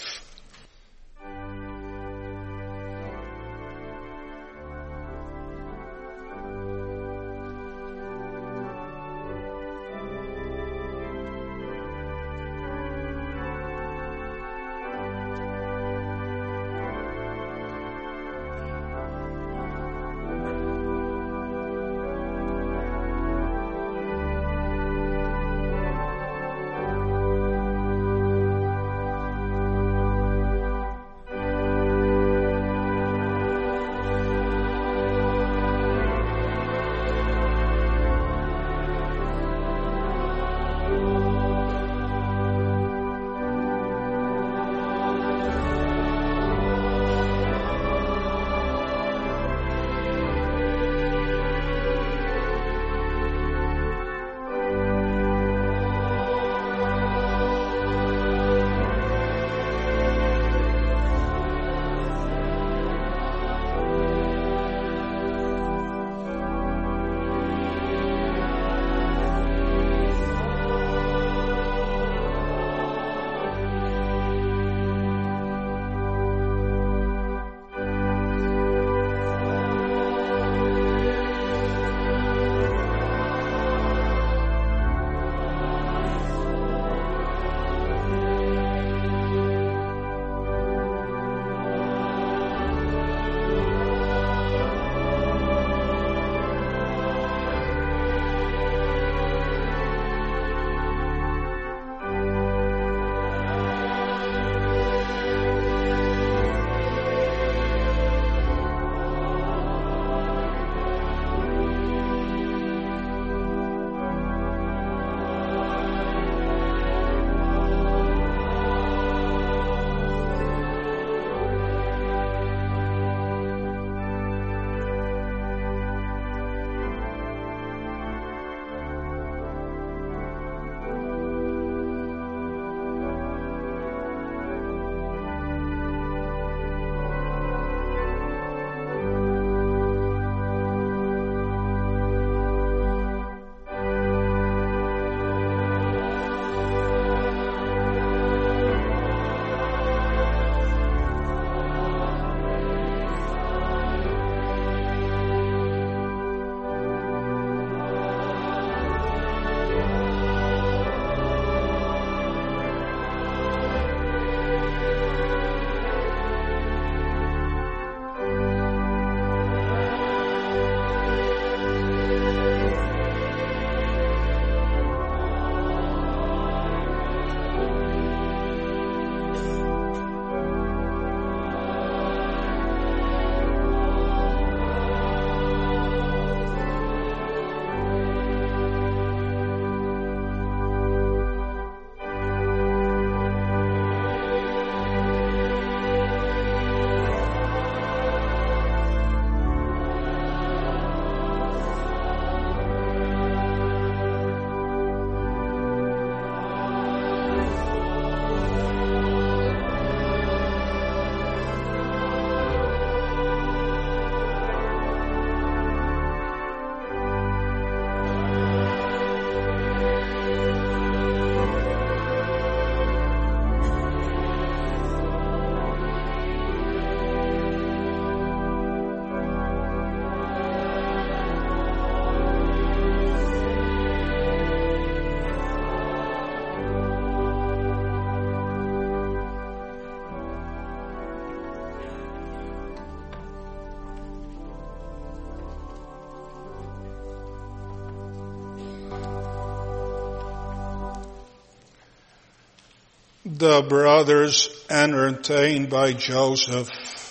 the brothers entertained by Joseph,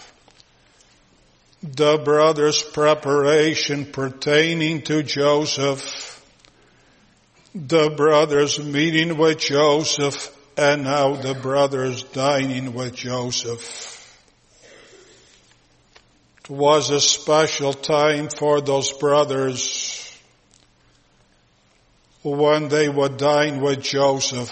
the brothers' preparation pertaining to Joseph, the brothers meeting with Joseph, and now the brothers dining with Joseph. It was a special time for those brothers. when they would dine with Joseph.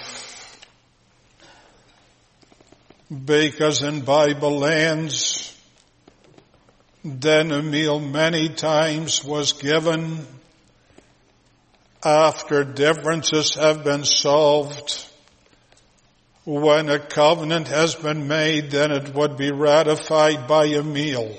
Because in Bible lands, then a meal many times was given after differences have been solved. When a covenant has been made, then it would be ratified by a meal.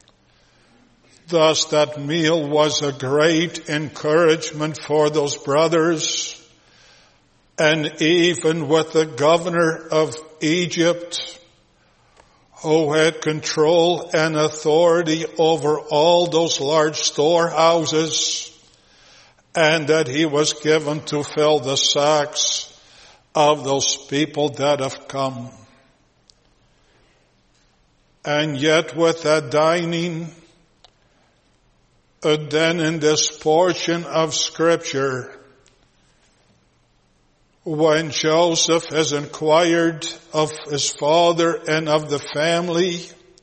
Thus that meal was a great encouragement for those brothers. And even with the governor of Egypt, who had control and authority over all those large storehouses, and that he was given to fill the sacks of those people that have come. And yet with that dining, uh, then in this portion of Scripture, when Joseph has inquired of his father and of the family,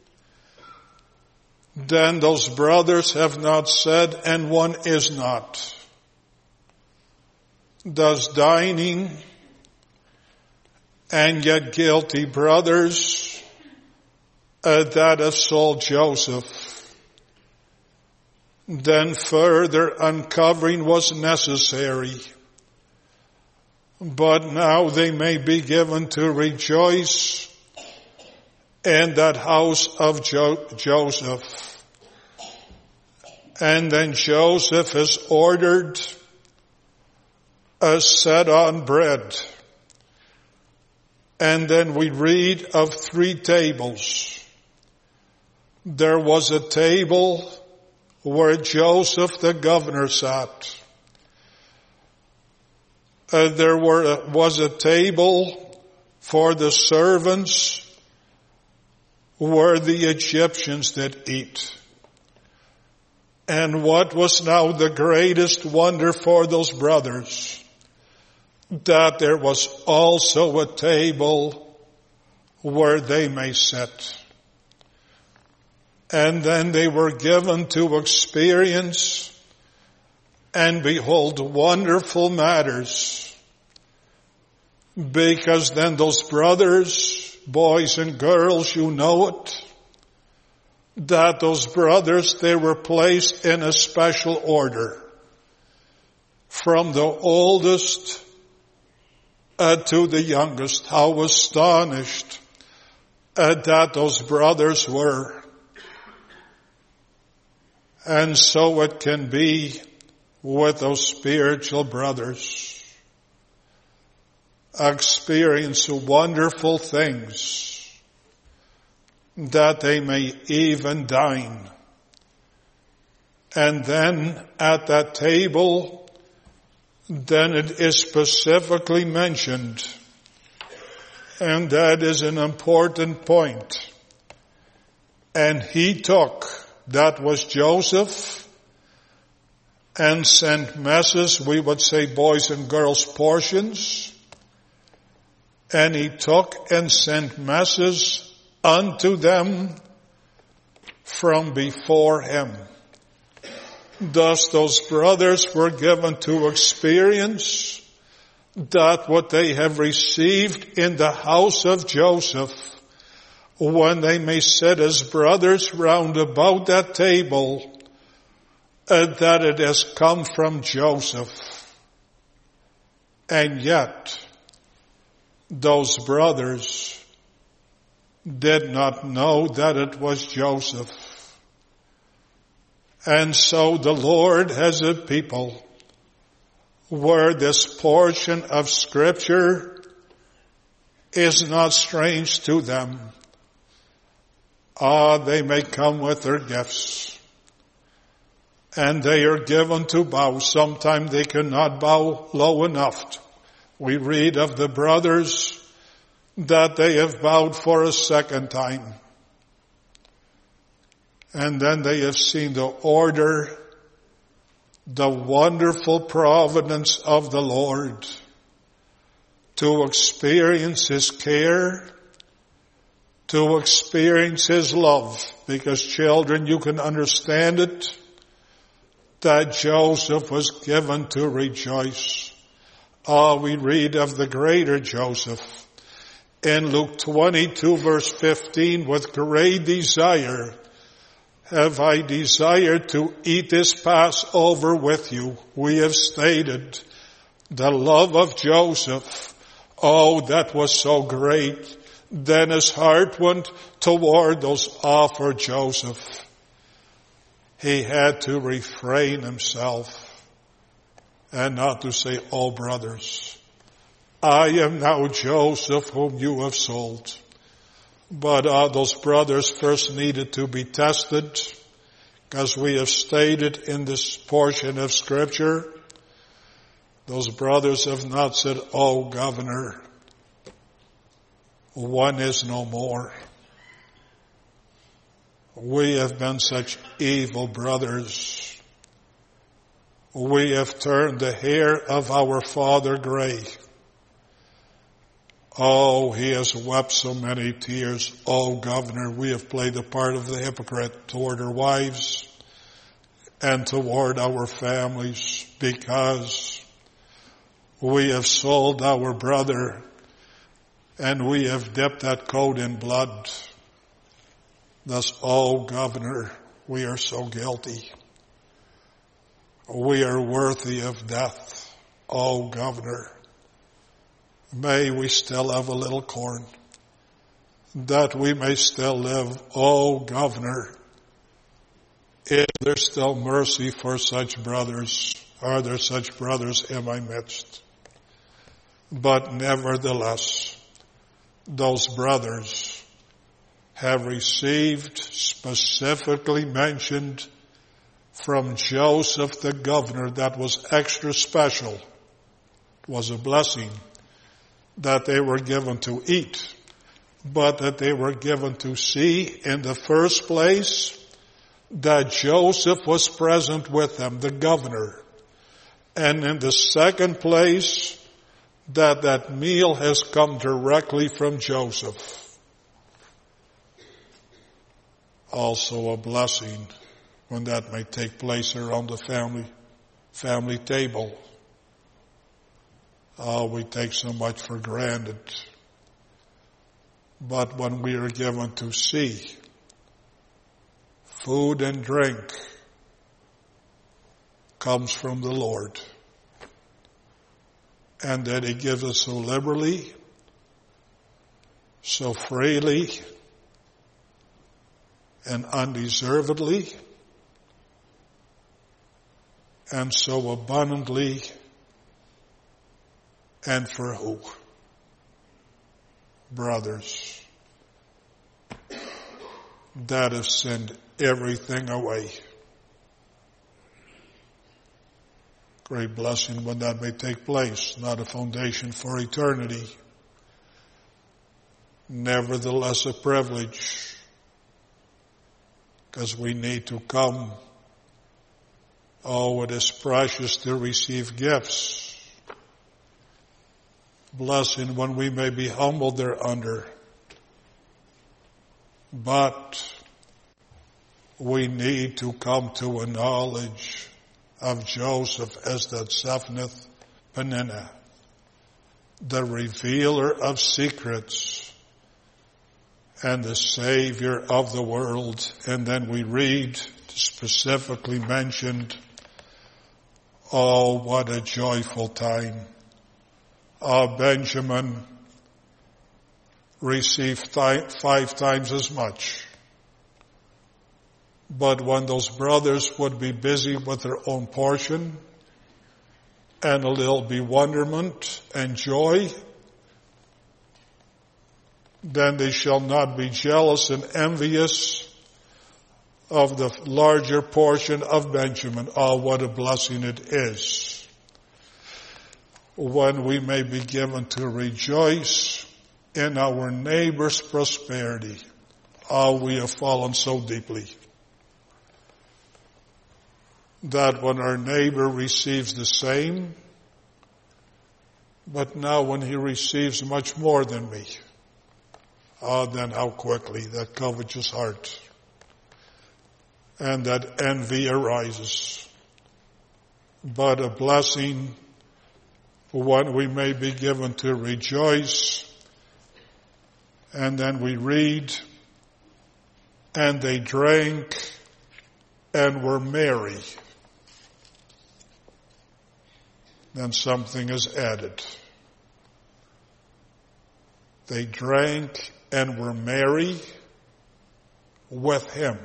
then those brothers have not said, and one is not. Thus dining, and yet guilty brothers uh, that have sold Joseph. Then further uncovering was necessary. But now they may be given to rejoice in that house of jo- Joseph. And then Joseph is ordered a set on bread. And then we read of three tables. There was a table where Joseph the governor sat. Uh, there were, was a table for the servants where the Egyptians did eat. And what was now the greatest wonder for those brothers? That there was also a table where they may sit. And then they were given to experience and behold wonderful matters. Because then those brothers, boys and girls, you know it, that those brothers, they were placed in a special order. From the oldest Uh, to the youngest. How astonished uh, that those brothers were. And so it can be with those spiritual brothers. Experience wonderful things that they may even dine. And then at that table, then it is specifically mentioned, and that is an important point. And he took, that was Joseph, and sent messes, we would say boys and girls portions, and he took and sent messes unto them from before him. Thus those brothers were given to experience that what they have received in the house of Joseph, when they may sit as brothers round about that table, uh, that it has come from Joseph. And yet, those brothers did not know that it was Joseph. And so the Lord has a people where this portion of Scripture is not strange to them. Ah, they may come with their gifts, and they are given to bow. Sometimes they cannot bow low enough. We read of the brothers that they have bowed for a second time. And then they have seen the order, the wonderful providence of the Lord, to experience His care, to experience His love. Because children, you can understand it, that Joseph was given to rejoice Ah, we read of the greater Joseph in Luke twenty-two verse fifteen, with great desire have I desired to eat this Passover with you. We have stated the love of Joseph. Oh, that was so great. Then his heart went toward those offered Joseph. He had to refrain himself and not to say, oh brothers, I am now Joseph whom you have sold. But uh, those brothers first needed to be tested, because we have stated in this portion of Scripture, those brothers have not said, oh governor, one is no more. We have been such evil brothers. We have turned the hair of our father gray. Oh, he has wept so many tears. Oh, governor, we have played the part of the hypocrite toward our wives and toward our families, because we have sold our brother and we have dipped that coat in blood. Thus, oh, governor, we are so guilty. We are worthy of death. Oh, governor, may we still have a little corn, that we may still live. Oh, governor, is there still mercy for such brothers? Are there such brothers in my midst? But nevertheless, those brothers have received, specifically mentioned from Joseph the governor, that was extra special. It was a blessing that they were given to eat, but that they were given to see in the first place that Joseph was present with them, the governor. And in the second place, that that meal has come directly from Joseph. Also a blessing when that may take place around the family, family table. Oh, we take so much for granted. But when we are given to see food and drink comes from the Lord, and that He gives us so liberally, so freely, and undeservedly, and so abundantly, and for who? Brothers that have sinned everything away. Great blessing when that may take place, not a foundation for eternity. Nevertheless a privilege, because we need to come. Oh, it is precious to receive gifts. Blessing when we may be humbled thereunder. But we need to come to a knowledge of Joseph as that Zephnath Peninnah, the revealer of secrets and the Savior of the world. And then we read, specifically mentioned, oh, what a joyful time. Uh, Benjamin received th- five times as much. But when those brothers would be busy with their own portion, and a little bewilderment and joy, then they shall not be jealous and envious of the larger portion of Benjamin. Oh, what a blessing it is when we may be given to rejoice in our neighbor's prosperity. Oh, we have fallen so deeply that when our neighbor receives the same, but now when he receives much more than me, oh, then how quickly that covetous heart and that envy arises. But a blessing when we may be given to rejoice. And then we read, and they drank and were merry. Then something is added. They drank and were merry with him.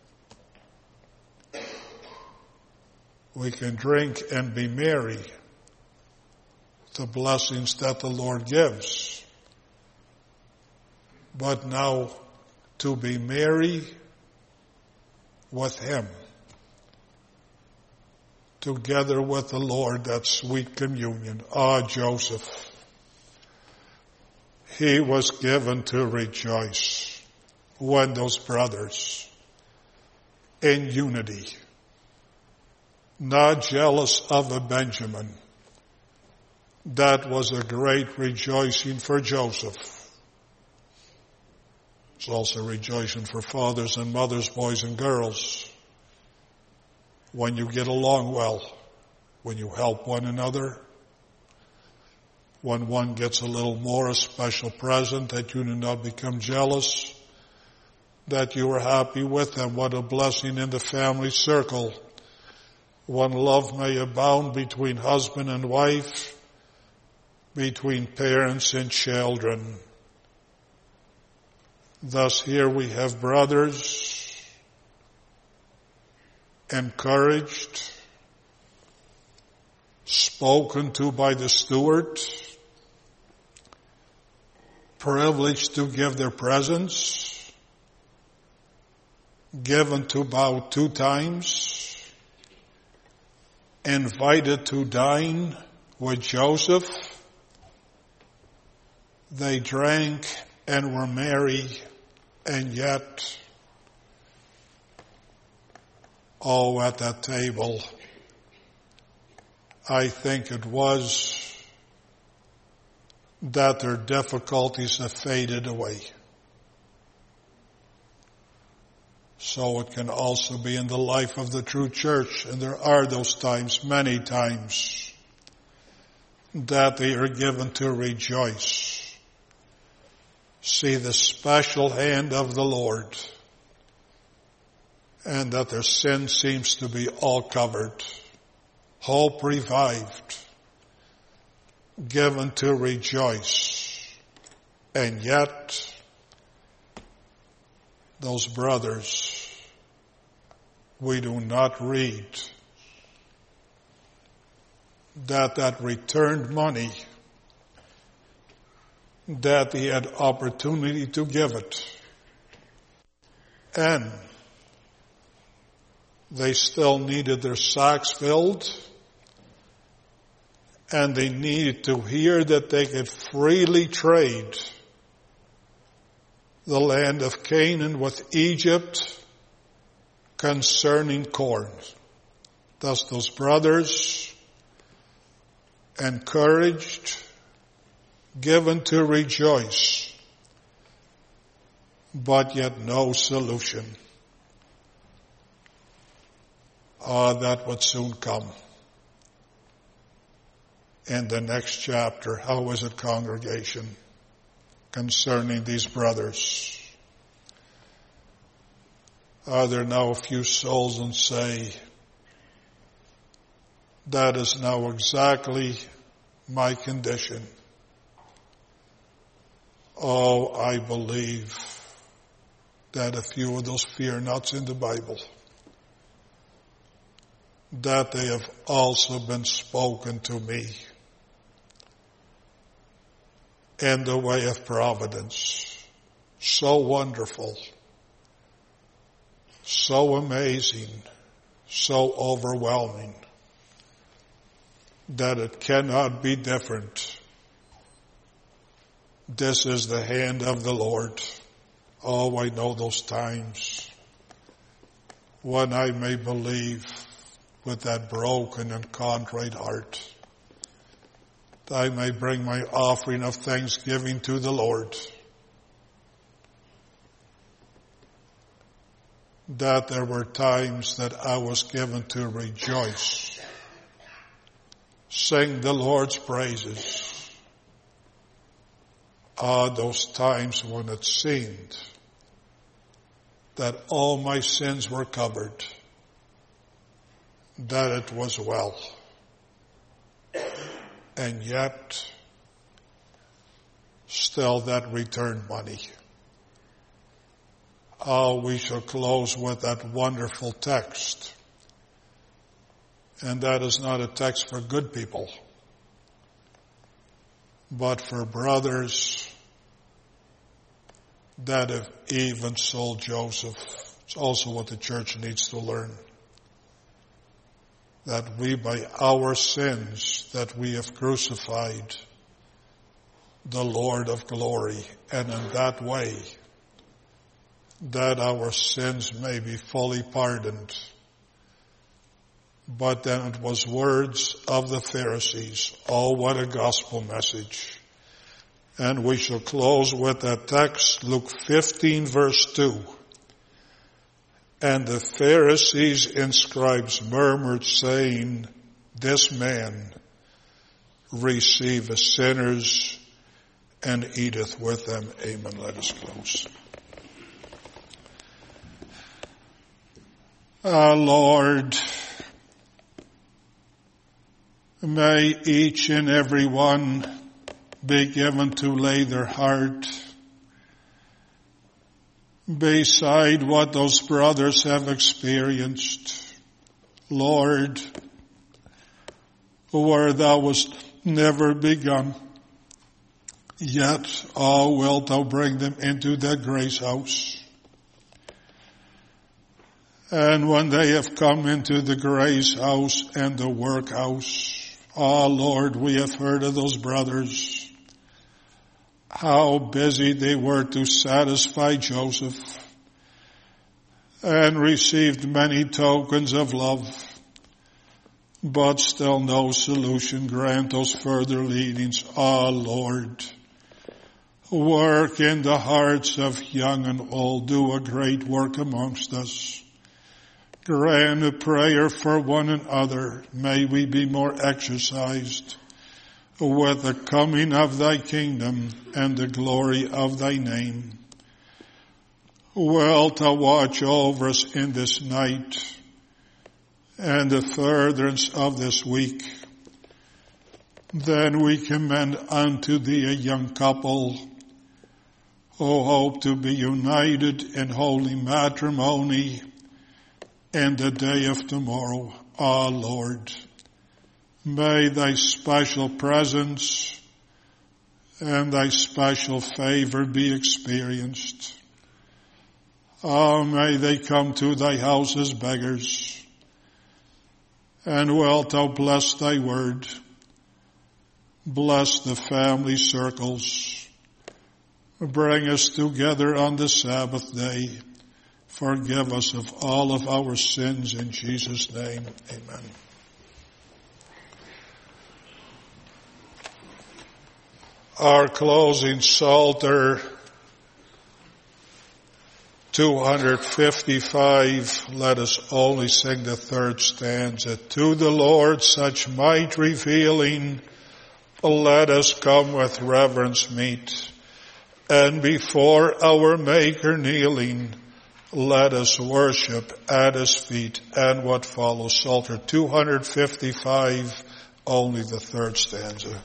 We can drink and be merry, the blessings that the Lord gives. But now to be merry with him, together with the Lord, that sweet communion. Ah, Joseph, he was given to rejoice when those brothers in unity, not jealous of a Benjamin. That was a great rejoicing for Joseph. It's also rejoicing for fathers and mothers, boys and girls. When you get along well, when you help one another, when one gets a little more, a special present, that you do not become jealous, that you are happy with them. What a blessing in the family circle. When love may abound between husband and wife, between parents and children. Thus here we have brothers encouraged, spoken to by the steward, privileged to give their presence, given to bow two times, invited to dine with Joseph. They drank and were merry, and yet, oh, at that table, I think it was that their difficulties have faded away. So it can also be in the life of the true church, and there are those times, many times, that they are given to rejoice. See the special hand of the Lord, and that their sin seems to be all covered, hope revived, given to rejoice. And yet, those brothers, we do not read that that returned money, that he had opportunity to give it. And they still needed their sacks filled, and they needed to hear that they could freely trade the land of Canaan with Egypt concerning corn. Thus those brothers, encouraged, given to rejoice, but yet no solution. Ah, that would soon come. In the next chapter, how is it, congregation, concerning these brothers? Are there now a few souls and say, that is now exactly my condition? Oh, I believe that a few of those fear nots in the Bible, that they have also been spoken to me in the way of providence. So wonderful, so amazing, so overwhelming, that it cannot be different. This is the hand of the Lord. Oh, I know those times when I may believe with that broken and contrite heart, that I may bring my offering of thanksgiving to the Lord, that there were times that I was given to rejoice, sing the Lord's praises. Ah, those times when it seemed that all my sins were covered, that it was well. And yet, still that return money. Oh, we shall close with that wonderful text. And that is not a text for good people, but for brothers that have even sold Joseph. It's also what the church needs to learn. That we, by our sins, that we have crucified the Lord of glory, and in that way, that our sins may be fully pardoned. But then it was words of the Pharisees. Oh, what a gospel message. And we shall close with that text, Luke fifteen verse two. And the Pharisees and scribes murmured, saying, this man receiveth sinners and eateth with them. Amen. Let us close. Our Lord, may each and every one be given to lay their heart beside what those brothers have experienced. Lord, where thou wast never begun, yet, oh, wilt thou bring them into that grace house. And when they have come into the grace house and the workhouse, oh Lord, we have heard of those brothers, how busy they were to satisfy Joseph, and received many tokens of love, but still no solution. Grant those further leadings. Ah, Lord, work in the hearts of young and old. Do a great work amongst us. Grant a prayer for one another. May we be more exercised with the coming of thy kingdom and the glory of thy name. Wilt thou watch over us in this night and the furtherance of this week? Then we commend unto thee a young couple who hope to be united in holy matrimony in the day of tomorrow. Ah, Lord, may thy special presence and thy special favor be experienced. Oh, may they come to thy house as beggars. And wilt thou bless thy word. Bless the family circles. Bring us together on the Sabbath day. Forgive us of all of our sins in Jesus' name. Amen. Our closing Psalter two fifty-five, let us only sing the third stanza. To the Lord such might revealing, let us come with reverence meet, and before our Maker kneeling, let us worship at his feet. And what follows, Psalter two fifty-five, only the third stanza.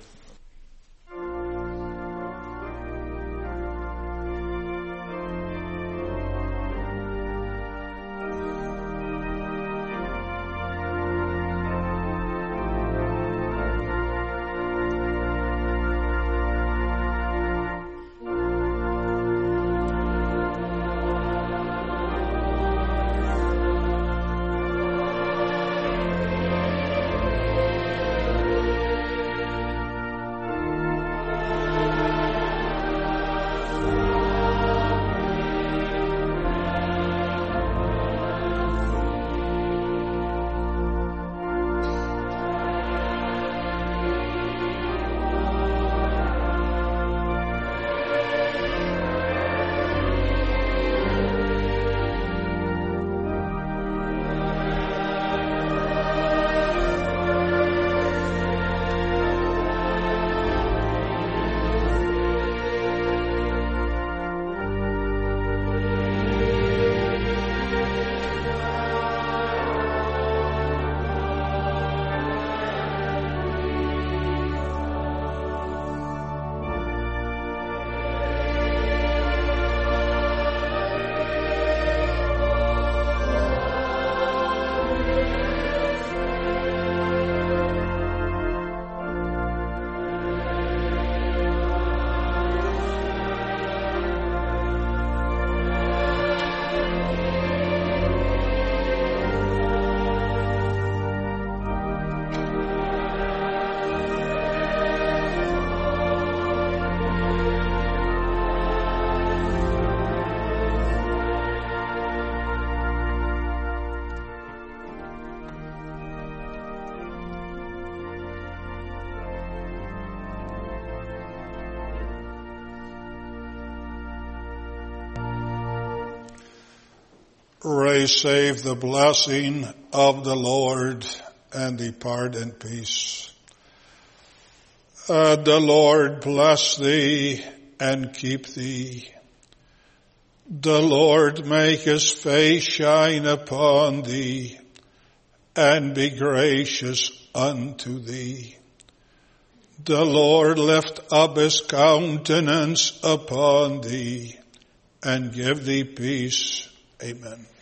receive the blessing of the Lord and depart in peace. Uh, the Lord bless thee and keep thee. The Lord make his face shine upon thee and be gracious unto thee. The Lord lift up his countenance upon thee and give thee peace. Amen.